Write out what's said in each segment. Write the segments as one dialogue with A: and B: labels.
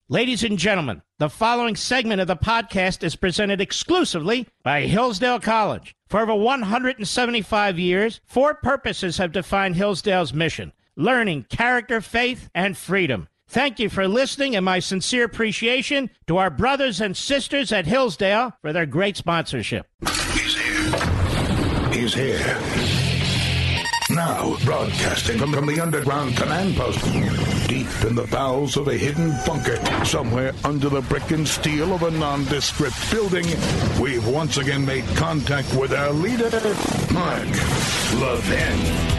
A: Ladies and gentlemen, the following segment of the podcast is presented exclusively by Hillsdale College. For over 175 years, four purposes have defined Hillsdale's mission: learning, character, faith, and freedom. Thank you for listening, and my sincere appreciation to our brothers and sisters at Hillsdale for their great sponsorship.
B: He's here. He's here. Now, broadcasting from the underground command post, deep in the bowels of a hidden bunker, somewhere under the brick and steel of a nondescript building, we've once again made contact with our leader, Mark Levin.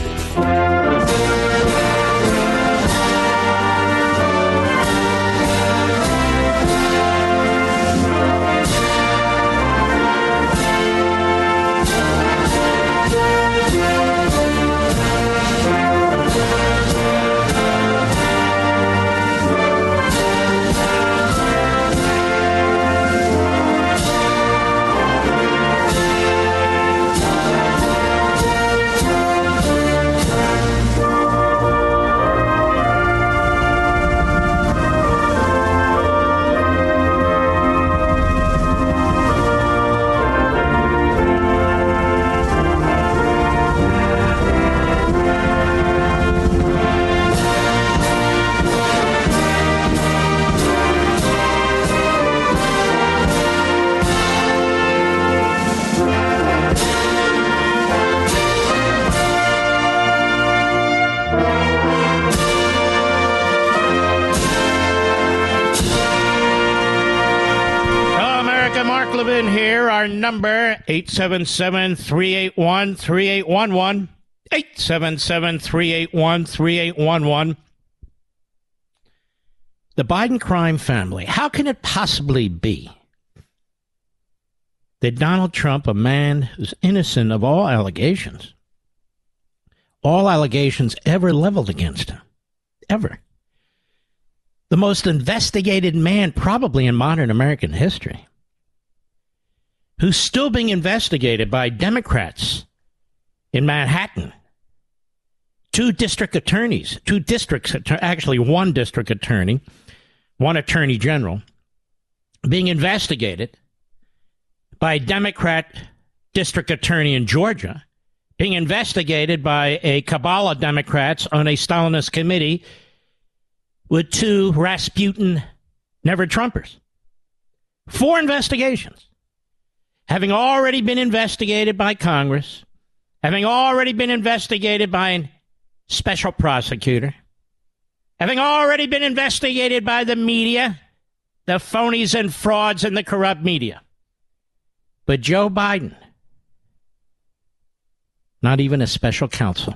A: Here, our number, 877-381-3811, 877-381-3811. The Biden crime family. How can it possibly be that Donald Trump, a man who's innocent of all allegations ever leveled against him, ever, the most investigated man probably in modern American history, who's still being investigated by Democrats in Manhattan, one district attorney, one attorney general, being investigated by a Democrat district attorney in Georgia, being investigated by a cabal of Democrats on a Stalinist committee with two Rasputin never-Trumpers. 4 investigations. Having already been investigated by Congress, having already been investigated by a special prosecutor, having already been investigated by the media, the phonies and frauds and the corrupt media. But Joe Biden, not even a special counsel.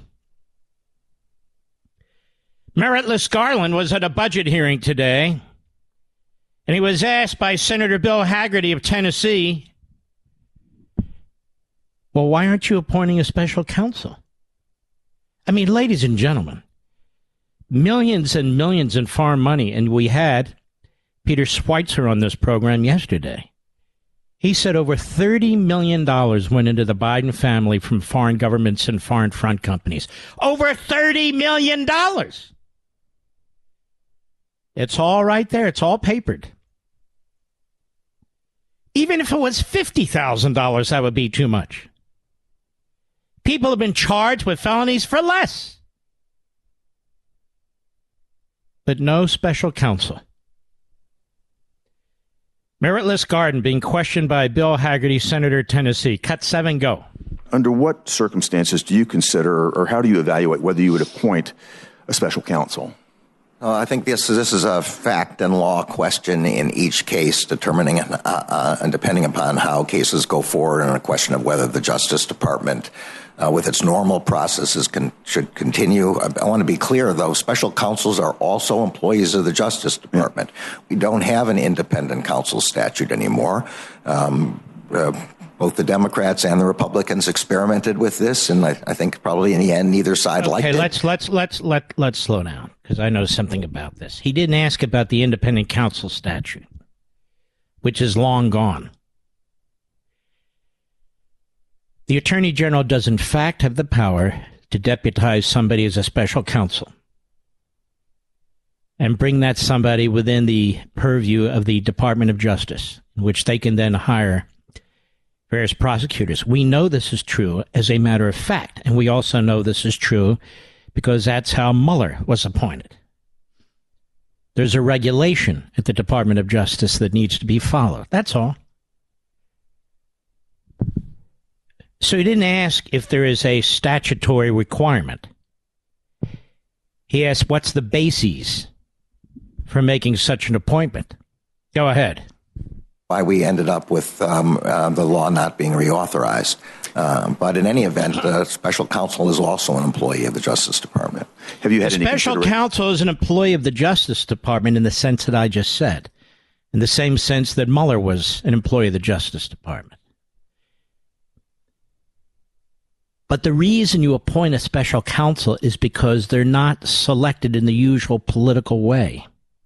A: Meritless Garland was at a budget hearing today, and he was asked by Senator Bill Hagerty of Tennessee, well, why aren't you appointing a special counsel? I mean, ladies and gentlemen, millions and millions in foreign money, and we had Peter Schweitzer on this program yesterday. He said over $30 million went into the Biden family from foreign governments and foreign front companies. Over $30 million! It's all right there. It's all papered. Even if it was $50,000, that would be too much. People have been charged with felonies for less. But no special counsel. Meritless Garden being questioned by Bill Hagerty, Senator, Tennessee. Cut 7, go.
C: Under what circumstances do you consider, or how do you evaluate whether you would appoint a special counsel?
D: I think this is a fact and law question in each case, determining and depending upon how cases go forward, and a question of whether the Justice Department, with its normal processes, should continue. I want to be clear, though, special counsels are also employees of the Justice Department. We don't have an independent counsel statute anymore. Both the Democrats and the Republicans experimented with this, and I think probably in the end neither side liked it.
A: Let's slow down, because I know something about this. He didn't ask about the independent counsel statute, which is long gone. The Attorney General does in fact have the power to deputize somebody as a special counsel. and bring that somebody within the purview of the Department of Justice, in which they can then hire various prosecutors. We know this is true as a matter of fact, and we also know this is true because that's how Mueller was appointed. There's a regulation at the Department of Justice that needs to be followed. That's all. So he didn't ask if there is a statutory requirement. He asked, what's the basis for making such an appointment? Go ahead.
D: Why we ended up with the law not being reauthorized. But in any event, special counsel is also an employee of the Justice Department.
C: Have you had any
A: special counsel is an employee of the Justice Department in the sense that I just said, in the same sense that Mueller was an employee of the Justice Department. But the reason you appoint a special counsel is because they're not selected in the usual political way.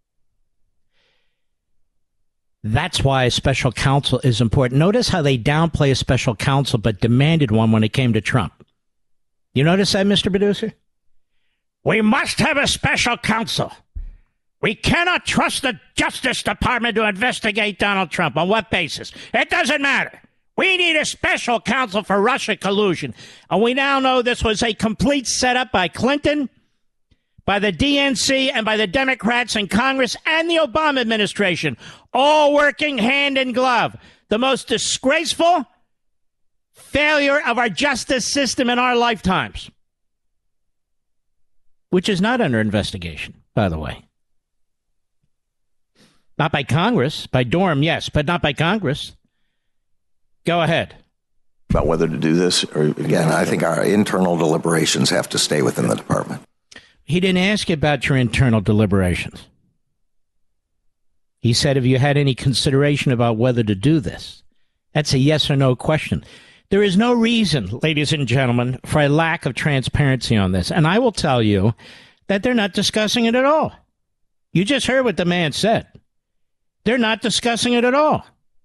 A: That's why a special counsel is important. Notice how they downplay a special counsel but demanded one when it came to Trump. You notice that, Mr. Producer? We must have a special counsel. We cannot trust the Justice Department to investigate Donald Trump. On what basis? It doesn't matter. We need a special counsel for Russia collusion. And we now know this was a complete setup by Clinton, by the DNC, and by the Democrats in Congress and the Obama administration, all working hand in glove. The most disgraceful failure of our justice system in our lifetimes, which is not under investigation, by the way. Not by Congress. By Durham, yes, but not by Congress. Go ahead.
C: About whether to do this? Or
D: again, I think our internal deliberations have to stay within the department.
A: He didn't ask you about your internal deliberations. He said, have you had any consideration about whether to do this? That's a yes or no question. There is no reason, ladies and gentlemen, for a lack of transparency on this. And I will tell you that they're not discussing it at all. You just heard what the man said. They're not discussing it at all.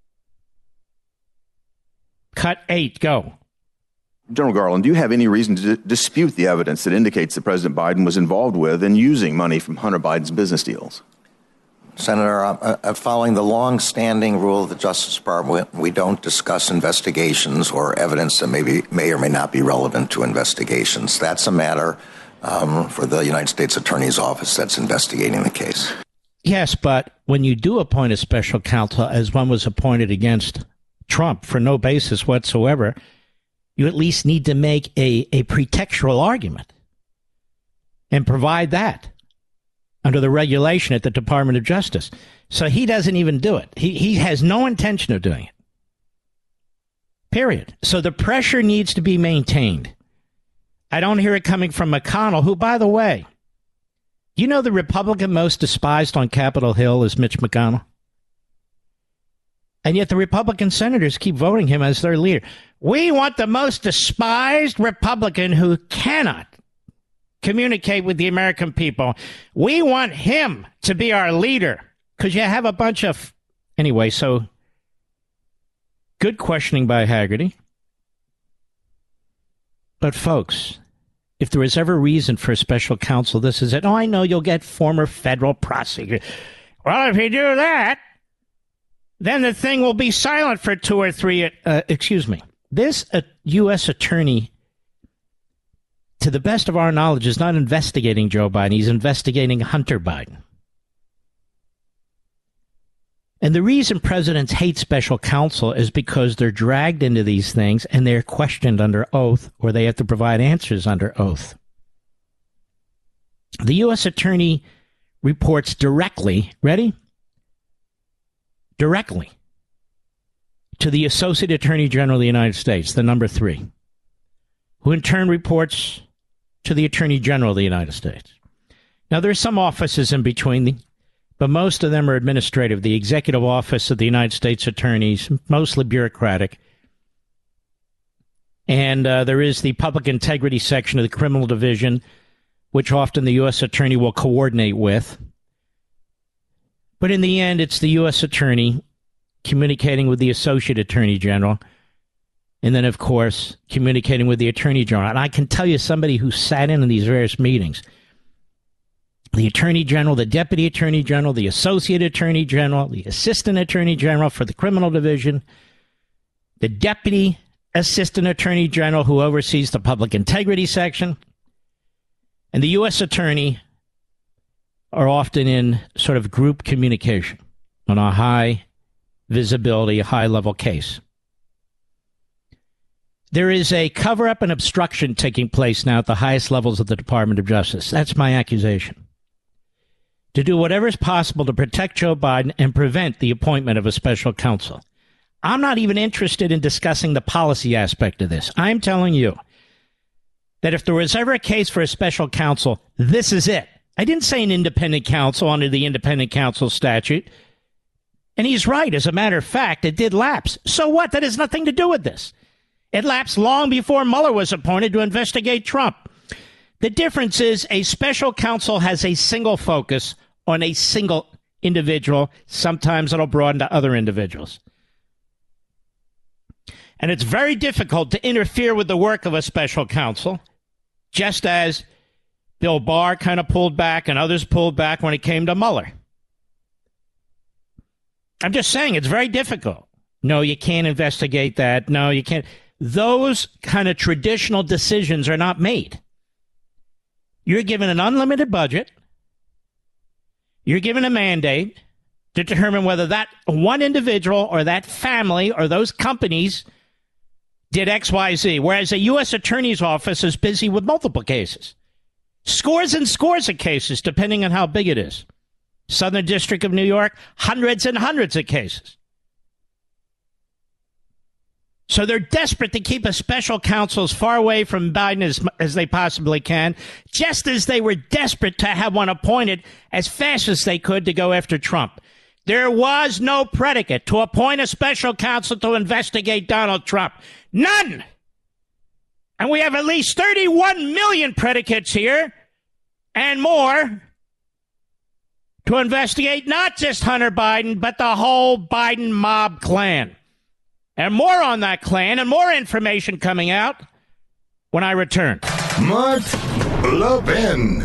A: Cut 8, go.
C: General Garland, do you have any reason to dispute the evidence that indicates that President Biden was involved with and using money from Hunter Biden's business deals?
D: Senator, following the long-standing rule of the Justice Department, we don't discuss investigations or evidence that may or may not be relevant to investigations. That's a matter for the United States Attorney's Office that's investigating the case.
A: Yes, but when you do appoint a special counsel, as one was appointed against Trump for no basis whatsoever, you at least need to make a pretextual argument and provide that under the regulation at the Department of Justice. So he doesn't even do it. He has no intention of doing it. Period. So the pressure needs to be maintained. I don't hear it coming from McConnell, who, by the way, you know the Republican most despised on Capitol Hill is Mitch McConnell? And yet the Republican senators keep voting him as their leader. We want the most despised Republican who cannot communicate with the American people. We want him to be our leader because you have a bunch of... Anyway, so good questioning by Haggerty. But folks, if there was ever reason for a special counsel, this is it. Oh, I know you'll get former federal prosecutor. Well, if you do that, then the thing will be silent for 2 or 3... This U.S. attorney, to the best of our knowledge, is not investigating Joe Biden. He's investigating Hunter Biden. And the reason presidents hate special counsel is because they're dragged into these things and they're questioned under oath, or they have to provide answers under oath. The U.S. attorney reports directly, ready? Directly to the Associate Attorney General of the United States, the number 3, who in turn reports to the Attorney General of the United States. Now, there's some offices in between, but most of them are administrative. The Executive Office of the United States Attorneys, mostly bureaucratic. And there is the Public Integrity Section of the Criminal Division, which often the U.S. Attorney will coordinate with. But in the end, it's the U.S. Attorney communicating with the Associate Attorney General, and then, of course, communicating with the Attorney General. And I can tell you, somebody who sat in on these various meetings, the Attorney General, the Deputy Attorney General, the Associate Attorney General, the Assistant Attorney General for the Criminal Division, the Deputy Assistant Attorney General who oversees the Public Integrity Section, and the U.S. Attorney are often in sort of group communication on a high visibility, high level case. There is a cover-up and obstruction taking place now at the highest levels of the Department of Justice. That's my accusation. To do whatever is possible to protect Joe Biden and prevent the appointment of a special counsel. I'm not even interested in discussing the policy aspect of this. I'm telling you that if there was ever a case for a special counsel, this is it. I didn't say an independent counsel under the independent counsel statute. And he's right. As a matter of fact, it did lapse. So what? That has nothing to do with this. It lapsed long before Mueller was appointed to investigate Trump. The difference is a special counsel has a single focus on a single individual. Sometimes it'll broaden to other individuals. And it's very difficult to interfere with the work of a special counsel, just as Bill Barr kind of pulled back and others pulled back when it came to Mueller. I'm just saying it's very difficult. No, you can't investigate that. No, you can't. Those kind of traditional decisions are not made. You're given an unlimited budget. You're given a mandate to determine whether that one individual or that family or those companies did X, Y, Z, whereas a U.S. Attorney's Office is busy with multiple cases. Scores and scores of cases, depending on how big it is. Southern District of New York, hundreds and hundreds of cases. So they're desperate to keep a special counsel as far away from Biden as they possibly can, just as they were desperate to have one appointed as fast as they could to go after Trump. There was no predicate to appoint a special counsel to investigate Donald Trump. None! And we have at least 31 million predicates here and more to investigate not just Hunter Biden, but the whole Biden mob clan. And more on that clan and more information coming out when I return.
B: Mark Levin.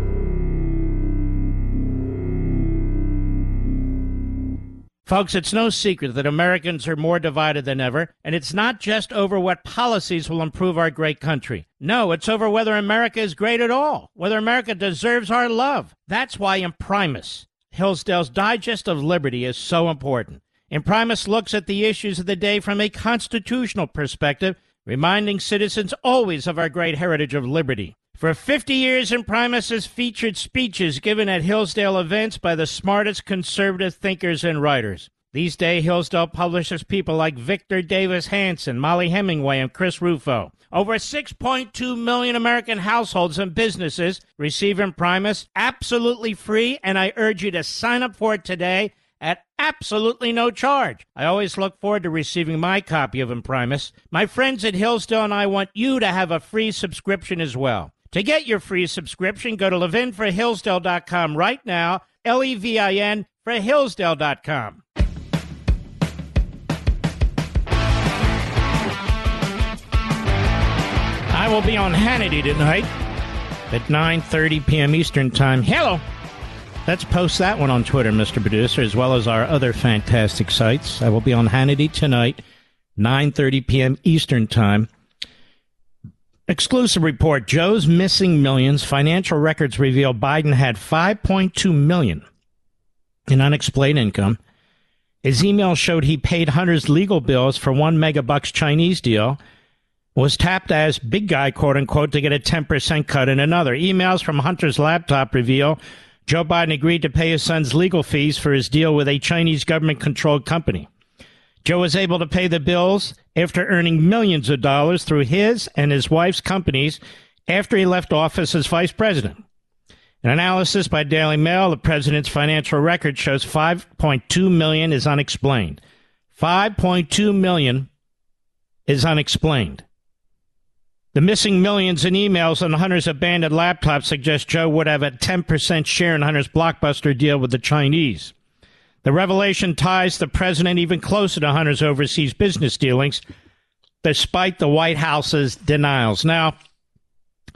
A: Folks, it's no secret that Americans are more divided than ever, and it's not just over what policies will improve our great country. No, it's over whether America is great at all, whether America deserves our love. That's why Imprimis, Hillsdale's Digest of Liberty, is so important. Imprimis looks at the issues of the day from a constitutional perspective, reminding citizens always of our great heritage of liberty. For 50 years, Imprimis has featured speeches given at Hillsdale events by the smartest conservative thinkers and writers. These days, Hillsdale publishes people like Victor Davis Hanson, Molly Hemingway, and Chris Rufo. Over 6.2 million American households and businesses receive Imprimis absolutely free, and I urge you to sign up for it today at absolutely no charge. I always look forward to receiving my copy of Imprimis. My friends at Hillsdale and I want you to have a free subscription as well. To get your free subscription, go to levinforhillsdale.com right now, Levin for Hillsdale.com. I will be on Hannity tonight at 9:30 p.m. Eastern Time. Hello. Let's post that one on Twitter, Mr. Producer, as well as our other fantastic sites. I will be on Hannity tonight, 9:30 p.m. Eastern Time. Exclusive report, Joe's missing millions. Financial records reveal Biden had $5.2 million in unexplained income. His email showed he paid Hunter's legal bills for $1 megabucks Chinese deal, was tapped as big guy, quote unquote, to get a 10% cut in another. Emails from Hunter's laptop reveal Joe Biden agreed to pay his son's legal fees for his deal with a Chinese government-controlled company. Joe was able to pay the bills after earning millions of dollars through his and his wife's companies after he left office as vice president. An analysis by Daily Mail, the president's financial record shows $5.2 million is unexplained. $5.2 million is unexplained. The missing millions in emails on Hunter's abandoned laptop suggest Joe would have a 10% share in Hunter's blockbuster deal with the Chinese. The revelation ties the president even closer to Hunter's overseas business dealings, despite the White House's denials. Now,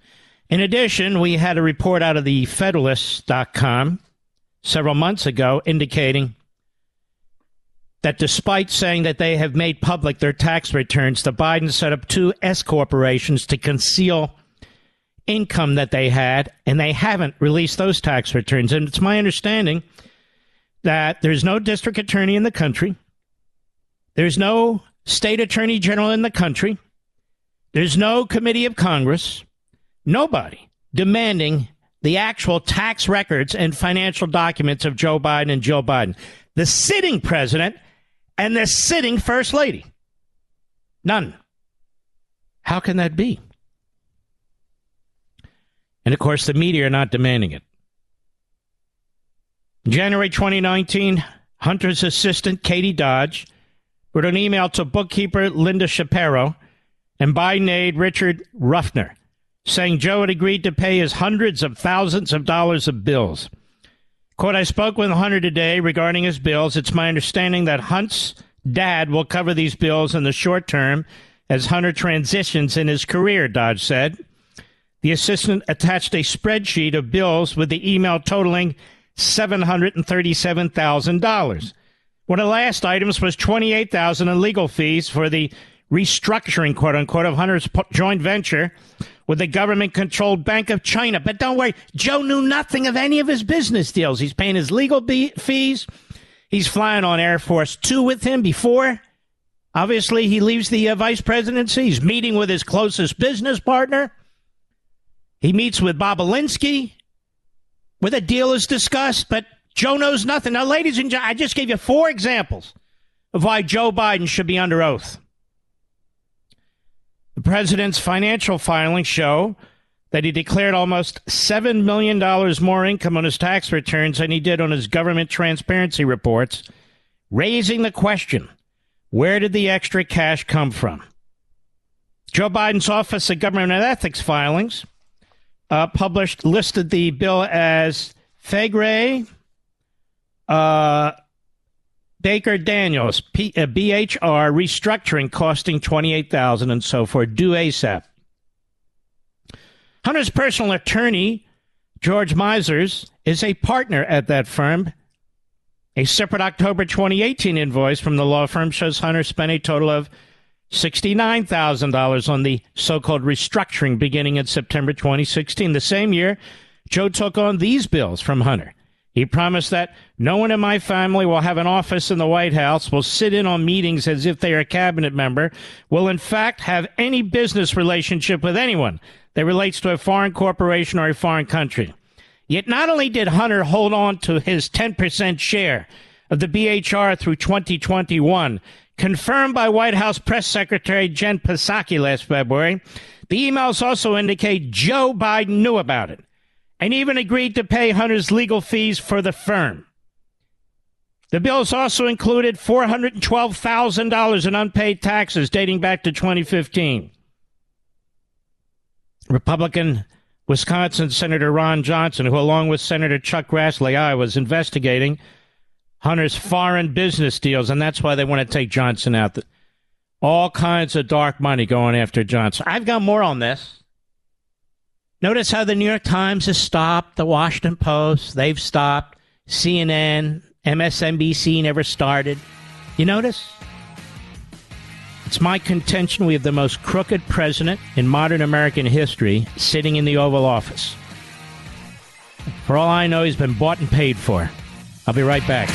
A: In addition, we had a report out of the Federalist.com several months ago indicating that despite saying that they have made public their tax returns, the Bidens set up two S corporations to conceal income that they had, and they haven't released those tax returns. And it's my understanding that there's no district attorney in the country, there's no state attorney general in the country, there's no committee of Congress, nobody demanding the actual tax records and financial documents of Joe Biden and Jill Biden, the sitting president and the sitting first lady. None. How can that be? And of course, the media are not demanding it. In January 2019, Hunter's assistant, Katie Dodge, wrote an email to bookkeeper Linda Shapiro and Biden aide Richard Ruffner, saying Joe had agreed to pay his hundreds of thousands of dollars of bills. Quote, I spoke with Hunter today regarding his bills. It's my understanding that Hunt's dad will cover these bills in the short term as Hunter transitions in his career, Dodge said. The assistant attached a spreadsheet of bills with the email totaling $737,000. One of the last items was $28,000 in legal fees for the restructuring, quote unquote, of Hunter's joint venture with the government-controlled Bank of China. But don't worry, Joe knew nothing of any of his business deals. He's paying his legal fees. He's flying on Air Force 2 with him before. Obviously, he leaves the vice presidency. He's meeting with his closest business partner. He meets with Bob Alinsky, where the deal is discussed, but Joe knows nothing. Now, ladies and gentlemen, I just gave you 4 examples of why Joe Biden should be under oath. The president's financial filings show that he declared almost $7 million more income on his tax returns than he did on his government transparency reports, raising the question, where did the extra cash come from? Joe Biden's Office of Government and Ethics filings listed the bill as Fegre Baker Daniels, BHR, restructuring costing $28,000 and so forth, due ASAP. Hunter's personal attorney, George Misers, is a partner at that firm. A separate October 2018 invoice from the law firm shows Hunter spent a total of $69,000 on the so-called restructuring beginning in September 2016. The same year, Joe took on these bills from Hunter. He promised that no one in my family will have an office in the White House, will sit in on meetings as if they are a cabinet member, will in fact have any business relationship with anyone that relates to a foreign corporation or a foreign country. Yet not only did Hunter hold on to his 10% share of the BHR through 2021, confirmed by White House Press Secretary Jen Psaki last February, the emails also indicate Joe Biden knew about it and even agreed to pay Hunter's legal fees for the firm. The bills also included $412,000 in unpaid taxes dating back to 2015. Republican Wisconsin Senator Ron Johnson, who along with Senator Chuck Grassley, was investigating Hunter's foreign business deals, and that's why they want to take Johnson out. All kinds of dark money going after Johnson. I've got more on this. Notice how the New York Times has stopped, the Washington Post, they've stopped, CNN, MSNBC never started. You notice? It's my contention we have the most crooked president in modern American history sitting in the Oval Office. For all I know, he's been bought and paid for. I'll be right back.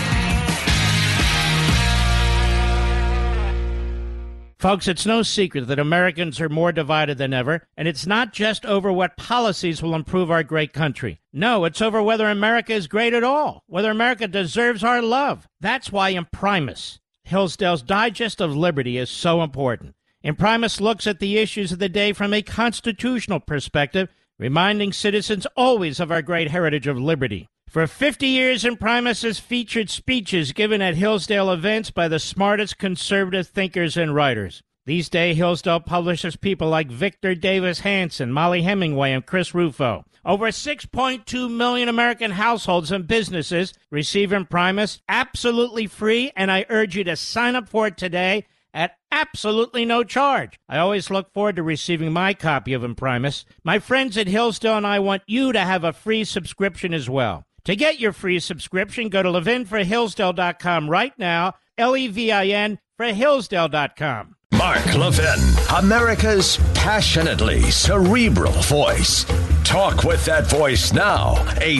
A: Folks, it's no secret that Americans are more divided than ever, and it's not just over what policies will improve our great country. No, it's over whether America is great at all, whether America deserves our love. That's why Imprimis, Hillsdale's Digest of Liberty, is so important. Imprimis looks at the issues of the day from a constitutional perspective, reminding citizens always of our great heritage of liberty. For 50 years, Imprimis has featured speeches given at Hillsdale events by the smartest conservative thinkers and writers. These days, Hillsdale publishes people like Victor Davis Hanson, Molly Hemingway, and Chris Rufo. Over 6.2 million American households and businesses receive Imprimis absolutely free, and I urge you to sign up for it today at Absolutely no charge. I always look forward to receiving my copy of Imprimis. My friends at Hillsdale and I want you to have a free subscription as well. To get your free subscription, go to levinforhillsdale.com right now, Levin for Hillsdale.com.
E: Mark Levin, America's passionately cerebral voice. Talk with that voice now.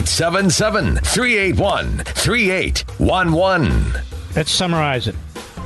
E: 877-381-3811.
A: Let's summarize it.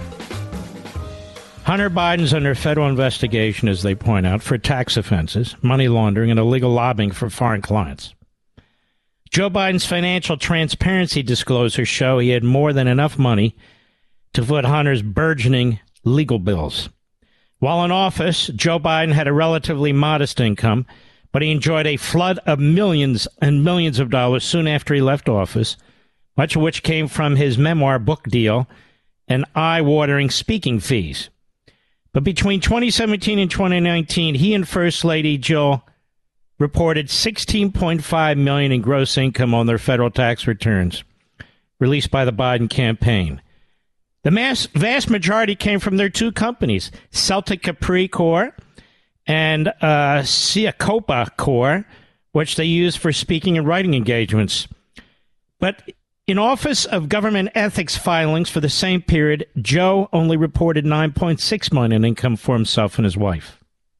A: Hunter Biden's under federal investigation, as they point out, for tax offenses, money laundering, and illegal lobbying for foreign clients. Joe Biden's financial transparency disclosures show he had more than enough money to foot Hunter's burgeoning legal bills. While in office, Joe Biden had a relatively modest income, but he enjoyed a flood of millions and millions of dollars soon after he left office, much of which came from his memoir book deal and eye-watering speaking fees. But between 2017 and 2019, he and First Lady Jill reported $16.5 million in gross income on their federal tax returns, released by the Biden campaign. The vast majority came from their two companies, Celtic Capri Corp and Siacopa Corp, which they used for speaking and writing engagements. But in Office of Government Ethics filings for the same period, Joe only reported $9.6 million in income for himself and his wife.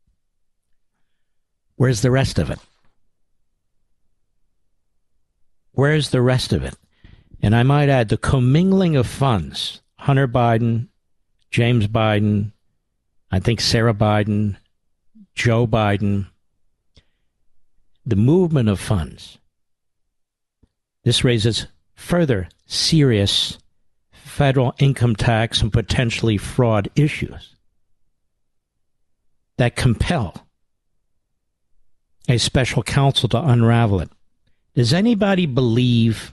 A: Where's the rest of it? Where's the rest of it? And I might add, the commingling of funds, Hunter Biden, James Biden, I think Sarah Biden, Joe Biden, the movement of funds. This raises further serious federal income tax and potentially fraud issues that compel a special counsel to unravel it. Does anybody believe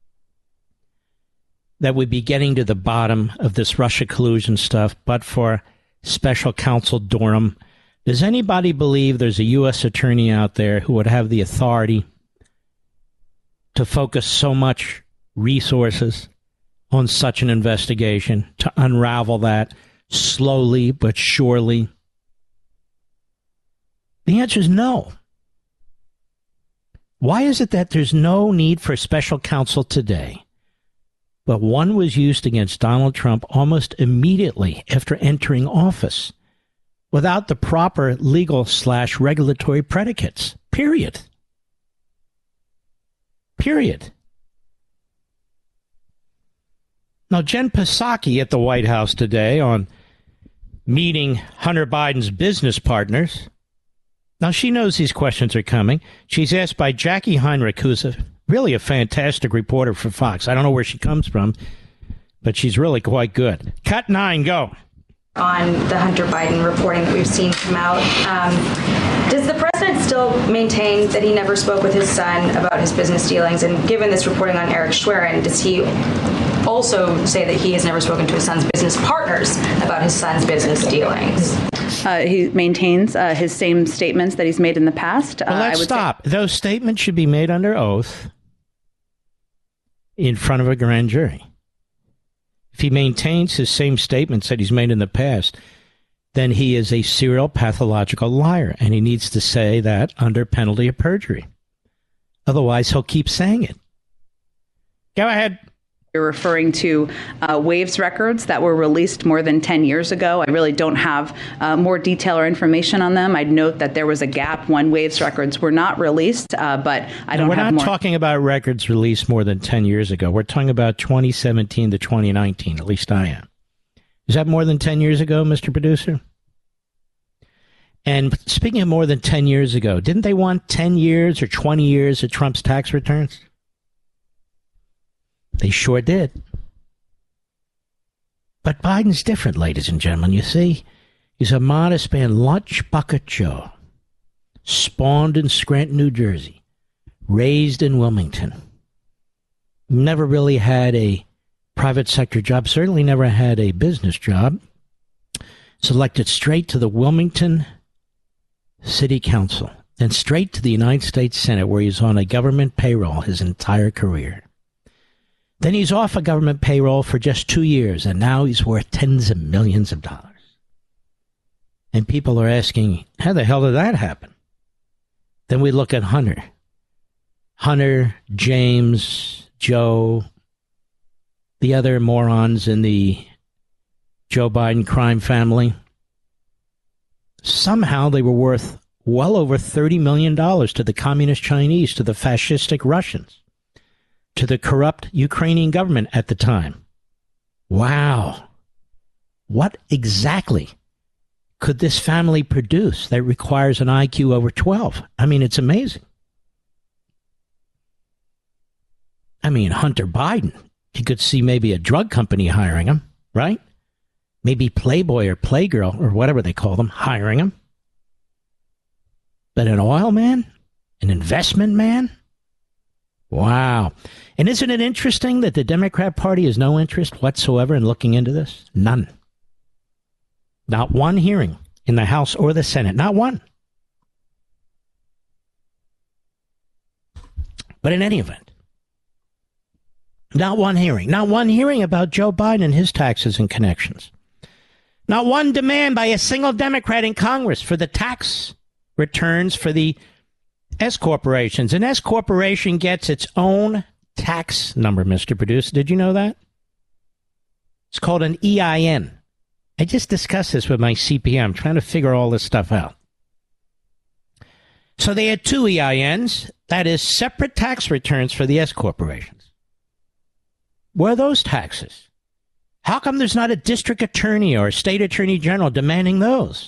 A: that we'd be getting to the bottom of this Russia collusion stuff but for special counsel Durham? Does anybody believe there's a U.S. attorney out there who would have the authority to focus so much resources on such an investigation, to unravel that slowly but surely? The answer is no. Why is it that there's no need for special counsel today, but one was used against Donald Trump almost immediately after entering office without the proper legal/regulatory predicates? Period. Now, Jen Psaki at the White House today on meeting Hunter Biden's business partners. Now, she knows these questions are coming. She's asked by Jackie Heinrich, who's really a fantastic reporter for Fox. I don't know where she comes from, but she's really quite good. Cut 9, go.
F: On the Hunter Biden reporting that we've seen come out, does the president still maintain that he never spoke with his son about his business dealings? And given this reporting on Eric Schwerin, does he also say that he has never spoken to his son's business partners about his son's business dealings?
G: He maintains his same statements that he's made in the past.
A: Well, let's stop. Those statements should be made under oath in front of a grand jury. If he maintains his same statements that he's made in the past, then he is a serial pathological liar, and he needs to say that under penalty of perjury. Otherwise, he'll keep saying it. Go ahead.
G: You're referring to Waves records that were released more than 10 years ago. I really don't have more detail or information on them. I'd note that there was a gap when Waves records were not released, but I don't have more.
A: We're not talking about records released more than 10 years ago. We're talking about 2017 to 2019, at least I am. Is that more than 10 years ago, Mr. Producer? And speaking of more than 10 years ago, didn't they want 10 years or 20 years of Trump's tax returns? They sure did. But Biden's different, ladies and gentlemen. You see, he's a modest man, Lunch Bucket Joe, spawned in Scranton, New Jersey, raised in Wilmington. Never really had a private sector job, certainly never had a business job. Selected straight to the Wilmington City Council, then straight to the United States Senate, where he's on a government payroll his entire career. Then he's off a government payroll for just 2 years, and now he's worth tens of millions of dollars. And people are asking, how the hell did that happen? Then we look at Hunter. Hunter, James, Joe, the other morons in the Joe Biden crime family. Somehow they were worth well over $30 million to the communist Chinese, to the fascistic Russians, to the corrupt Ukrainian government at the time. Wow. What exactly could this family produce that requires an IQ over 12? I mean, it's amazing. I mean, Hunter Biden, you could see maybe a drug company hiring him, right? Maybe Playboy or Playgirl or whatever they call them hiring him. But an oil man? An investment man? Wow. And isn't it interesting that the Democrat Party has no interest whatsoever in looking into this? None. Not one hearing in the House or the Senate. Not one. But in any event, not one hearing. Not one hearing about Joe Biden and his taxes and connections. Not one demand by a single Democrat in Congress for the tax returns for the S corporations. An S corporation gets its own tax number, Mr. Producer. Did you know that? It's called an EIN. I just discussed this with my CPA. I'm trying to figure all this stuff out. So they had two EINs, that is, separate tax returns for the S corporations. Where are those taxes? How come there's not a district attorney or a state attorney general demanding those?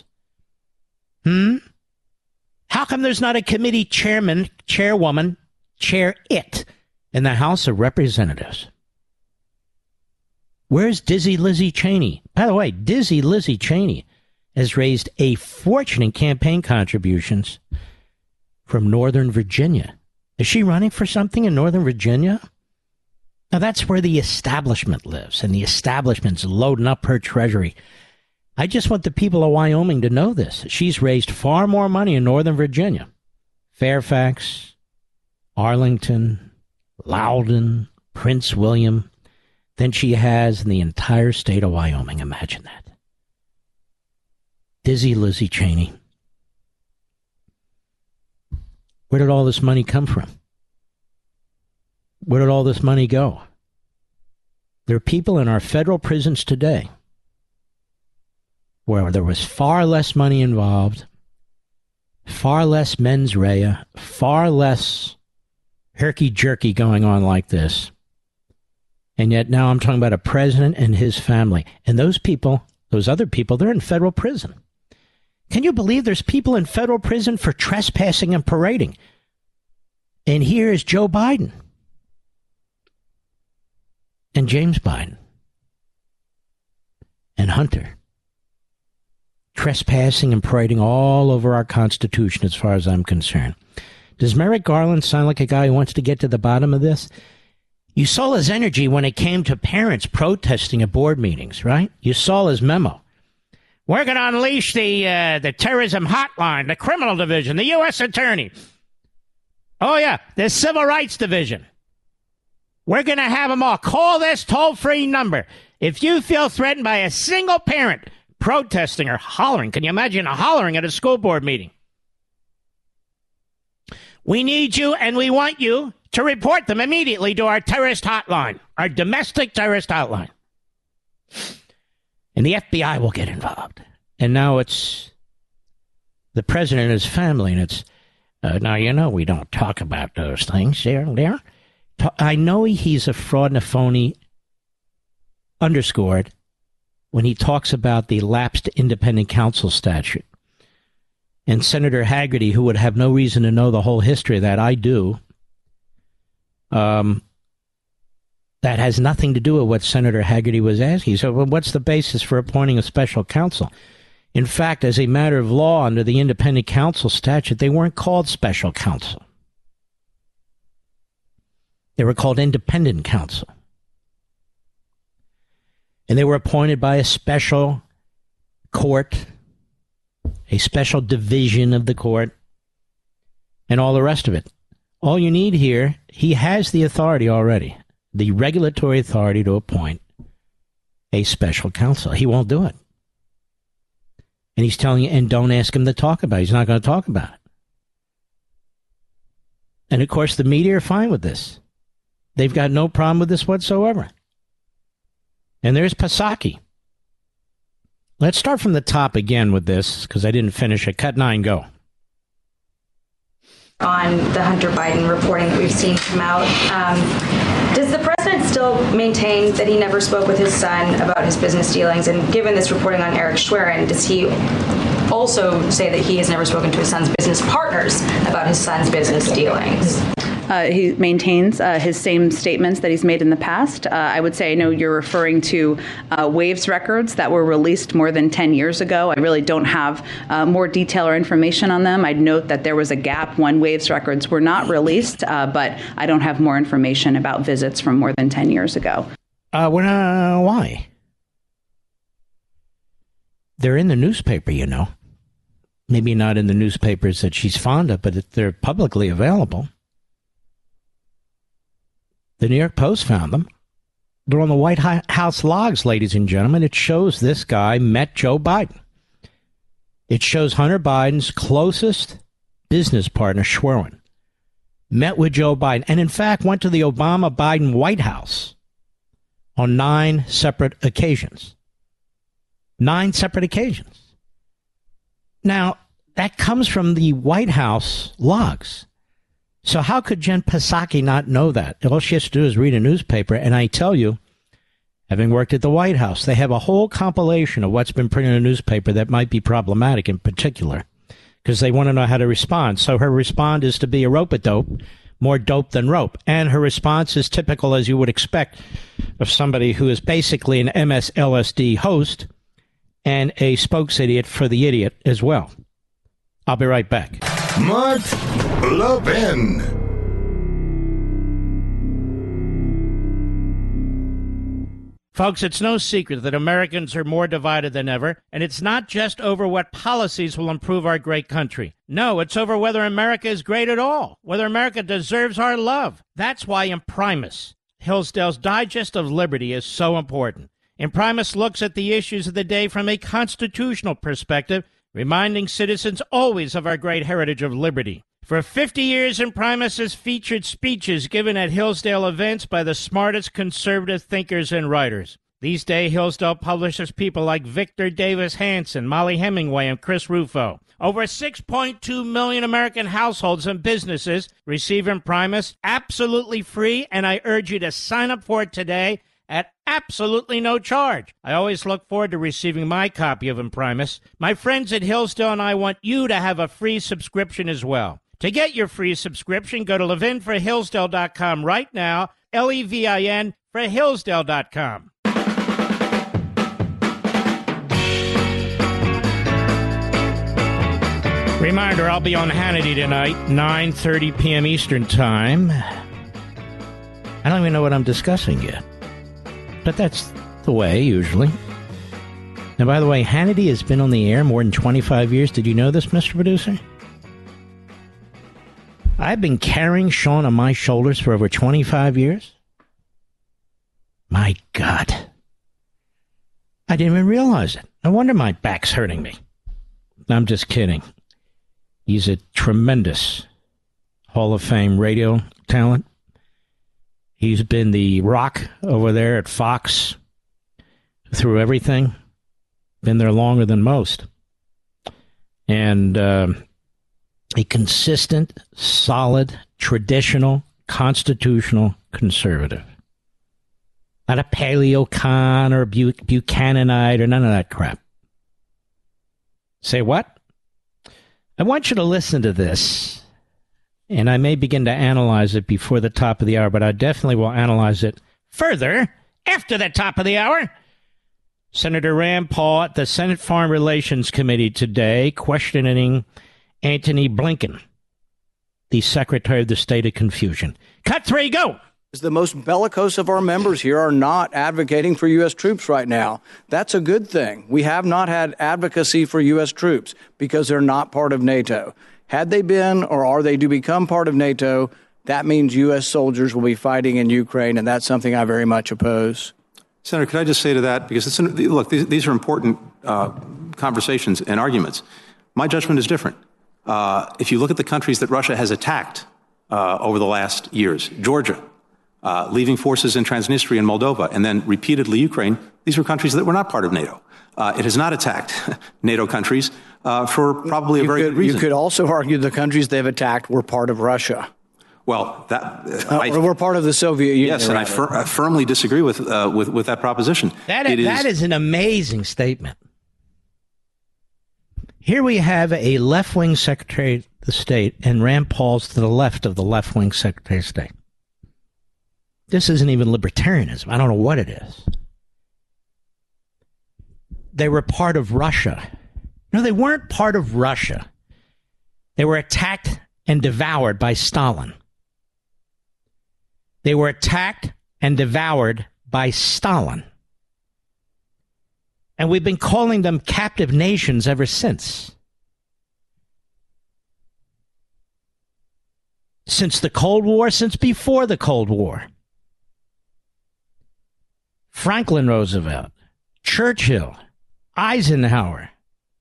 A: How come there's not a committee chairman, chairwoman, chair it in the House of Representatives? Where's Dizzy Lizzie Cheney? By the way, Dizzy Lizzie Cheney has raised a fortune in campaign contributions from Northern Virginia. Is she running for something in Northern Virginia? Now, that's where the establishment lives, and the establishment's loading up her treasury. I just want the people of Wyoming to know this. She's raised far more money in Northern Virginia. Fairfax, Arlington, Loudoun, Prince William, than she has in the entire state of Wyoming. Imagine that. Dizzy Lizzie Cheney. Where did all this money come from? Where did all this money go? There are people in our federal prisons today where there was far less money involved, far less mens rea, far less herky-jerky going on like this. And yet now I'm talking about a president and his family. And those people, those other people, they're in federal prison. Can you believe there's people in federal prison for trespassing and parading? And here is Joe Biden and James Biden and Hunter trespassing and parading all over our Constitution as far as I'm concerned. Does Merrick Garland sound like a guy who wants to get to the bottom of this? You saw his energy when it came to parents protesting at board meetings, right? You saw his memo. We're going to unleash the terrorism hotline, the criminal division, the U.S. attorney. Oh, yeah, the civil rights division. We're going to have them all. Call this toll-free number. If you feel threatened by a single parent protesting or hollering, can you imagine hollering at a school board meeting? We need you and we want you to report them immediately to our terrorist hotline, our domestic terrorist hotline. And the FBI will get involved. And now it's the president and his family, and it's, now, you know, we don't talk about those things there. I know he's a fraud and a phony, underscored, when he talks about the lapsed independent counsel statute. And Senator Haggerty, who would have no reason to know the whole history of that, I do, that has nothing to do with what Senator Haggerty was asking. So what's the basis for appointing a special counsel? In fact, as a matter of law, under the independent counsel statute, they weren't called special counsel. They were called independent counsel. And they were appointed by a special court, a special division of the court, and all the rest of it. All you need here, he has the authority already, the regulatory authority to appoint a special counsel. He won't do it. And he's telling you, and don't ask him to talk about it. He's not going to talk about it. And, of course, the media are fine with this. They've got no problem with this whatsoever. And there's Psaki. Let's start from the top again with this, because I didn't finish it. Cut 9, go.
F: On the Hunter Biden reporting that we've seen come out, does the president still maintain that he never spoke with his son about his business dealings? And given this reporting on Eric Schwerin, does he also say that he has never spoken to his son's business partners about his son's business dealings?
G: He maintains his same statements that he's made in the past. I would say I know you're referring to Waves records that were released more than 10 years ago. I really don't have more detail or information on them. I'd note that there was a gap when Waves records were not released, but I don't have more information about visits from more than 10 years ago.
A: Why? They're in the newspaper, you know. Maybe not in the newspapers that she's fond of, but they're publicly available. The New York Post found them. They're on the White House logs, ladies and gentlemen. It shows this guy met Joe Biden. It shows Hunter Biden's closest business partner, Schwerin, met with Joe Biden, and in fact went to the Obama-Biden White House on 9 separate occasions. 9 separate occasions. Now, that comes from the White House logs. So how could Jen Psaki not know that? All she has to do is read a newspaper, and I tell you, having worked at the White House, they have a whole compilation of what's been printed in a newspaper that might be problematic in particular, because they want to know how to respond. So her response is to be a rope-a-dope, more dope than rope. And her response is typical, as you would expect, of somebody who is basically an MSLSD host and a spokesidiot for the idiot as well. I'll be right back.
B: Mark Levin.
A: Folks, it's no secret that Americans are more divided than ever, and it's not just over what policies will improve our great country. No, it's over whether America is great at all, whether America deserves our love. That's why Imprimis, Hillsdale's Digest of Liberty, is so important. Imprimis looks at the issues of the day from a constitutional perspective, reminding citizens always of our great heritage of liberty. For 50 years, Imprimis has featured speeches given at Hillsdale events by the smartest conservative thinkers and writers. These days, Hillsdale publishes people like Victor Davis Hanson, Molly Hemingway, and Chris Rufo. Over 6.2 million American households and businesses receive Imprimis absolutely free, and I urge you to sign up for it today at absolutely no charge. I always look forward to receiving my copy of Imprimis. My friends at Hillsdale and I want you to have a free subscription as well. To get your free subscription, go to levinforhillsdale.com right now, Levin for Hillsdale.com. Reminder, I'll be on Hannity tonight, 9:30 p.m. Eastern Time. I don't even know what I'm discussing yet. But that's the way, usually. Now, by the way, Hannity has been on the air more than 25 years. Did you know this, Mr. Producer? I've been carrying Sean on my shoulders for over 25 years. My God. I didn't even realize it. No wonder my back's hurting me. I'm just kidding. He's a tremendous Hall of Fame radio talent. He's been the rock over there at Fox through everything. Been there longer than most. And a consistent, solid, traditional, constitutional conservative. Not a paleocon or a Buchananite or none of that crap. Say what? I want you to listen to this, and I may begin to analyze it before the top of the hour, but I definitely will analyze it further after the top of the hour. Senator Rand Paul at the Senate Foreign Relations Committee today questioning Antony Blinken, the Secretary of the State of Confusion. Cut 3, go!
H: The most bellicose of our members here are not advocating for U.S. troops right now. That's a good thing. We have not had advocacy for U.S. troops because they're not part of NATO. Had they been, or are they to become part of NATO, that means U.S. soldiers will be fighting in Ukraine, and that's something I very much oppose.
I: Senator, could I just say to that, because look, these are important conversations and arguments. My judgment is different. If you look at the countries that Russia has attacked over the last years, Georgia, leaving forces in Transnistria and Moldova, and then repeatedly Ukraine, these were countries that were not part of NATO. It has not attacked NATO countries for probably a very good reason.
H: You could also argue the countries they've attacked were part of Russia.
I: Well,
H: we're part of the Soviet Union.
I: Yes, and I firmly disagree with that proposition.
A: That is an amazing statement. Here we have a left-wing Secretary of the State, and Rand Paul's to the left of the left-wing Secretary of State. This isn't even libertarianism. I don't know what it is. They were part of Russia. No, they weren't part of Russia. They were attacked and devoured by Stalin. They were attacked and devoured by Stalin. And we've been calling them captive nations ever since. Since the Cold War, since before the Cold War. Franklin Roosevelt, Churchill, Eisenhower,